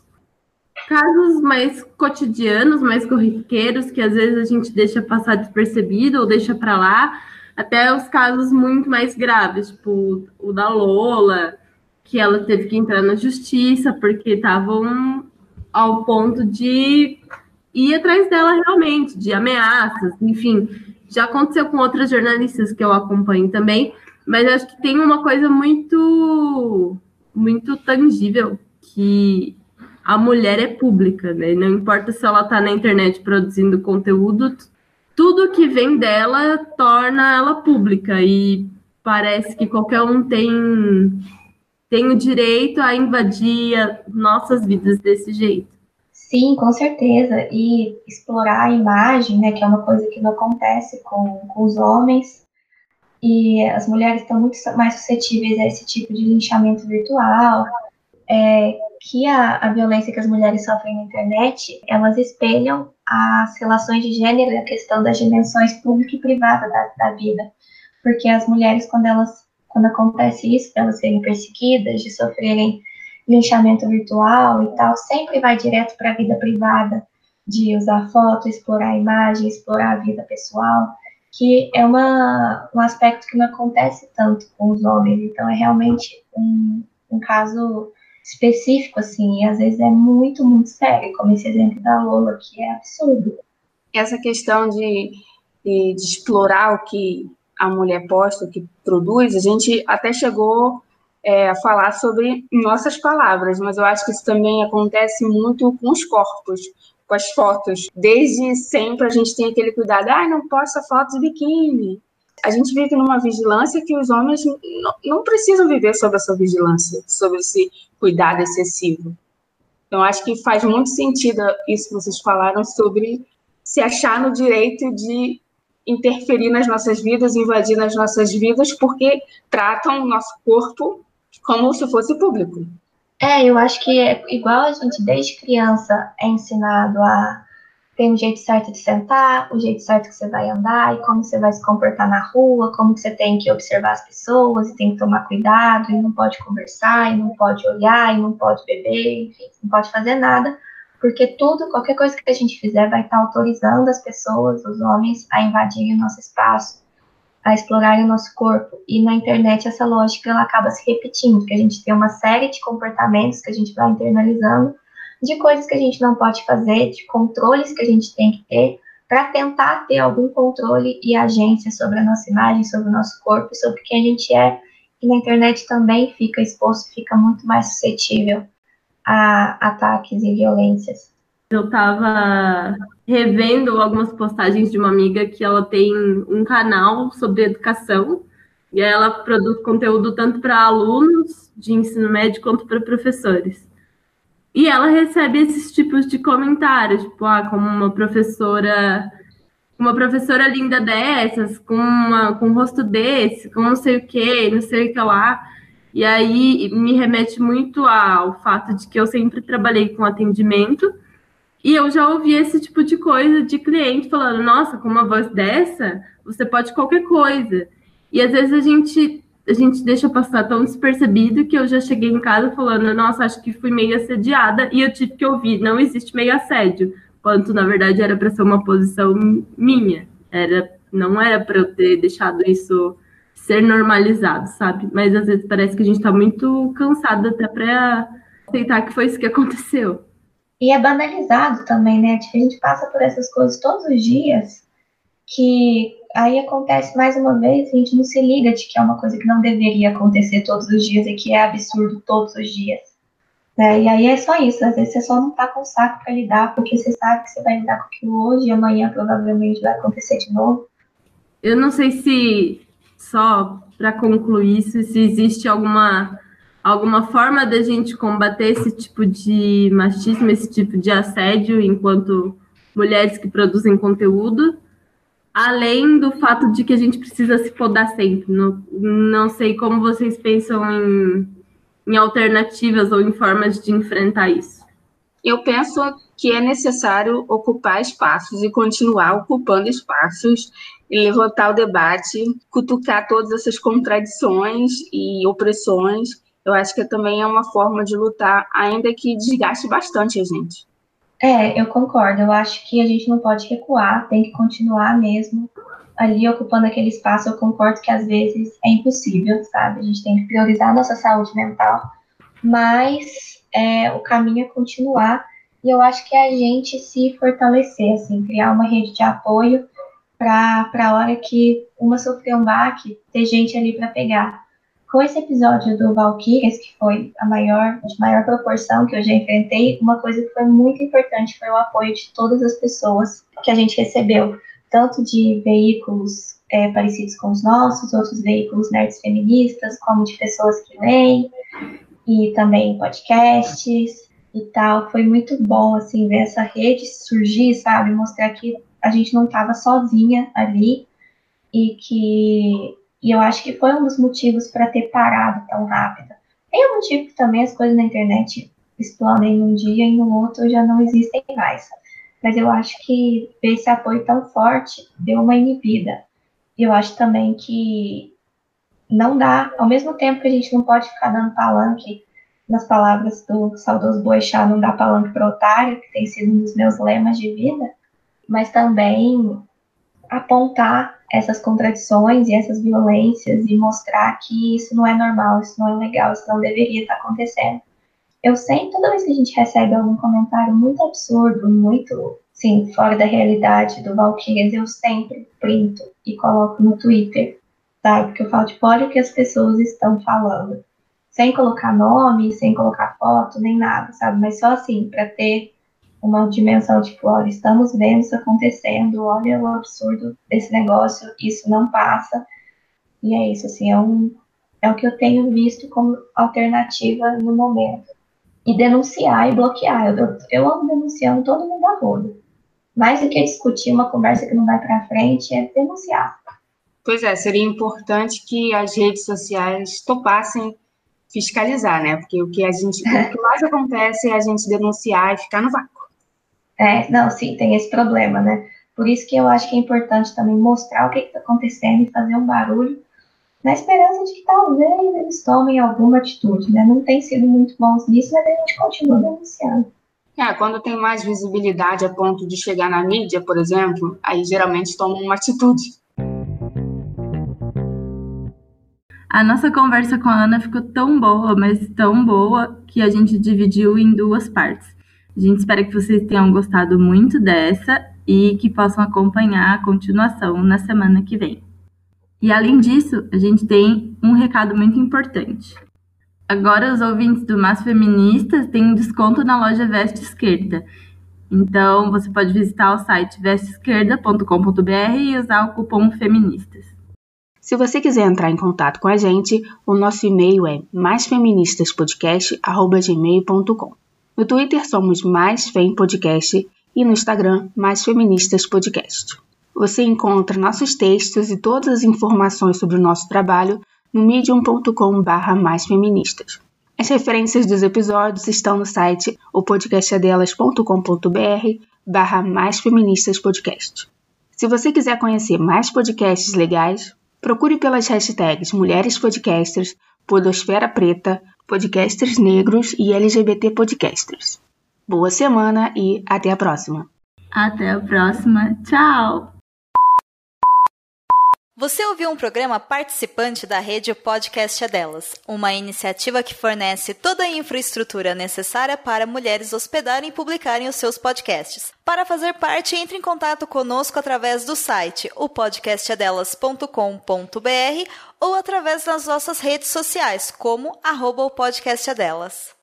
mais cotidianos, mais corriqueiros, que às vezes a gente deixa passar despercebido ou deixa para lá, até os casos muito mais graves, tipo o da Lola, que ela teve que entrar na justiça porque estavam ao ponto de ir atrás dela realmente, de ameaças, enfim. Já aconteceu com outras jornalistas que eu acompanho também, mas acho que tem uma coisa muito, muito tangível, que a mulher é pública, né? Não importa se ela está na internet produzindo conteúdo, tudo que vem dela torna ela pública, e parece que qualquer um tem tem o direito a invadir nossas vidas desse jeito. Sim, com certeza. E explorar a imagem, né, que é uma coisa que não acontece com os homens. E as mulheres estão muito mais suscetíveis a esse tipo de linchamento virtual, que a violência que as mulheres sofrem na internet, elas espelham as relações de gênero e a questão das dimensões pública e privada da vida. Porque as mulheres, quando acontece isso, elas serem perseguidas, de sofrerem linchamento virtual e tal, sempre vai direto para a vida privada, de usar foto, explorar a imagem, explorar a vida pessoal, que é um aspecto que não acontece tanto com os homens. Então, é realmente um caso específico, assim, e às vezes é muito, muito sério, como esse exemplo da Lola, que é absurdo. Essa questão de explorar o que a mulher posta, o que produz, a gente até chegou a falar sobre nossas palavras, mas eu acho que isso também acontece muito com os corpos, com as fotos. Desde sempre a gente tem aquele cuidado, não posta fotos de biquíni. A gente vive numa vigilância que os homens não precisam viver sob essa vigilância, sobre esse cuidado excessivo. Então, acho que faz muito sentido isso que vocês falaram sobre se achar no direito de interferir nas nossas vidas, invadir nas nossas vidas, porque tratam o nosso corpo como se fosse público. Eu acho que é igual a gente, desde criança, é ensinado a ter um jeito certo de sentar, o jeito certo que você vai andar, e como você vai se comportar na rua, como que você tem que observar as pessoas, e tem que tomar cuidado, e não pode conversar, e não pode olhar, e não pode beber, enfim, não pode fazer nada, porque qualquer coisa que a gente fizer vai estar autorizando as pessoas, os homens, a invadirem o nosso espaço, a explorarem o nosso corpo. E na internet essa lógica ela acaba se repetindo, que a gente tem uma série de comportamentos que a gente vai internalizando, de coisas que a gente não pode fazer, de controles que a gente tem que ter, para tentar ter algum controle e agência sobre a nossa imagem, sobre o nosso corpo, sobre quem a gente é, e na internet também fica exposto, fica muito mais suscetível a ataques e violências. Eu estava revendo algumas postagens de uma amiga que ela tem um canal sobre educação, e ela produz conteúdo tanto para alunos de ensino médio quanto para professores. E ela recebe esses tipos de comentários, tipo, como uma professora linda dessas, com um rosto desse, com não sei o que, não sei o que lá. E aí me remete muito ao fato de que eu sempre trabalhei com atendimento, e eu já ouvi esse tipo de coisa de cliente falando, nossa, com uma voz dessa, você pode qualquer coisa. E às vezes a gente deixa passar tão despercebido que eu já cheguei em casa falando, nossa, acho que fui meio assediada, e eu tive que ouvir, não existe meio assédio, quanto na verdade era para ser uma posição minha, não era para eu ter deixado isso ser normalizado, sabe? Mas às vezes parece que a gente está muito cansado até para aceitar que foi isso que aconteceu. E é banalizado também, né? A gente passa por essas coisas todos os dias, que aí acontece mais uma vez, a gente não se liga de que é uma coisa que não deveria acontecer todos os dias e que é absurdo todos os dias. Né? E aí é só isso, às vezes você só não tá com saco para lidar, porque você sabe que você vai lidar com aquilo hoje e amanhã provavelmente vai acontecer de novo. Eu não sei se, só para concluir isso, se existe alguma forma da gente combater esse tipo de machismo, esse tipo de assédio enquanto mulheres que produzem conteúdo, além do fato de que a gente precisa se podar sempre. Não sei como vocês pensam em alternativas ou em formas de enfrentar isso. Eu penso que é necessário ocupar espaços e continuar ocupando espaços e levantar o debate, cutucar todas essas contradições e opressões. Eu acho que também é uma forma de lutar, ainda que desgaste bastante a gente. Eu concordo. Eu acho que a gente não pode recuar, tem que continuar mesmo ali ocupando aquele espaço. Eu concordo que às vezes é impossível, sabe? A gente tem que priorizar a nossa saúde mental, mas o caminho é continuar. E eu acho que é a gente se fortalecer, assim, criar uma rede de apoio para a hora que uma sofrer um baque, ter gente ali para pegar. Com esse episódio do Valkyrias, que foi de maior proporção que eu já enfrentei, uma coisa que foi muito importante foi o apoio de todas as pessoas que a gente recebeu, tanto de veículos parecidos com os nossos, outros veículos nerds feministas, como de pessoas que leem, e também podcasts e tal. Foi muito bom, assim, ver essa rede surgir, sabe? Mostrar que a gente não estava sozinha ali e eu acho que foi um dos motivos para ter parado tão rápido. Tem um motivo que também as coisas na internet explodem num dia e no outro já não existem mais. Mas eu acho que ver esse apoio tão forte deu uma inibida. E eu acho também que não dá, ao mesmo tempo que a gente não pode ficar dando palanque, nas palavras do saudoso Boechat, não dá palanque para otário, que tem sido um dos meus lemas de vida, mas também apontar essas contradições e essas violências e mostrar que isso não é normal, isso não é legal, isso não deveria estar acontecendo. Eu sempre, toda vez que a gente recebe algum comentário muito absurdo, muito, sim, fora da realidade do Valkyrias, eu sempre printo e coloco no Twitter, sabe? Porque eu falo, tipo, olha o que as pessoas estão falando. Sem colocar nome, sem colocar foto, nem nada, sabe? Mas só assim, para ter uma dimensão, tipo, olha, estamos vendo isso acontecendo, olha o absurdo desse negócio, isso não passa. E é isso, assim, é o que eu tenho visto como alternativa no momento. E denunciar e bloquear. Eu amo denunciando todo mundo a rodo. Mais do que discutir uma conversa que não vai para frente, é denunciar. Pois é, seria importante que as redes sociais topassem fiscalizar, né? Porque o que mais acontece é a gente denunciar e ficar no vácuo. Não, sim, tem esse problema, né? Por isso que eu acho que é importante também mostrar o que está acontecendo e fazer um barulho, na esperança de que talvez eles tomem alguma atitude, né? Não tem sido muito bons nisso, mas a gente continua denunciando. Quando tem mais visibilidade a ponto de chegar na mídia, por exemplo, aí geralmente tomam uma atitude. A nossa conversa com a Ana ficou tão boa, mas tão boa, que a gente dividiu em 2 partes. A gente espera que vocês tenham gostado muito dessa e que possam acompanhar a continuação na semana que vem. E além disso, a gente tem um recado muito importante. Agora os ouvintes do Mas Feministas têm um desconto na loja Veste Esquerda. Então você pode visitar o site vesteesquerda.com.br e usar o cupom FEMINISTAS. Se você quiser entrar em contato com a gente, o nosso e-mail é maisfeministaspodcast@gmail.com. No Twitter somos Mais Fem Podcast e no Instagram Mais Feministas Podcast. Você encontra nossos textos e todas as informações sobre o nosso trabalho no medium.com/maisfeministas. As referências dos episódios estão no site opodcastadelas.com.br/maisfeministaspodcast. Se você quiser conhecer mais podcasts legais, procure pelas hashtags Mulheres Podcasters, Podosfera Preta, Podcasters Negros e LGBT Podcasters. Boa semana e até a próxima! Até a próxima. Tchau! Você ouviu um programa participante da rede Podcast é Delas, uma iniciativa que fornece toda a infraestrutura necessária para mulheres hospedarem e publicarem os seus podcasts. Para fazer parte, entre em contato conosco através do site opodcastadelas.com.br ou através das nossas redes sociais, como @opodcastadelas.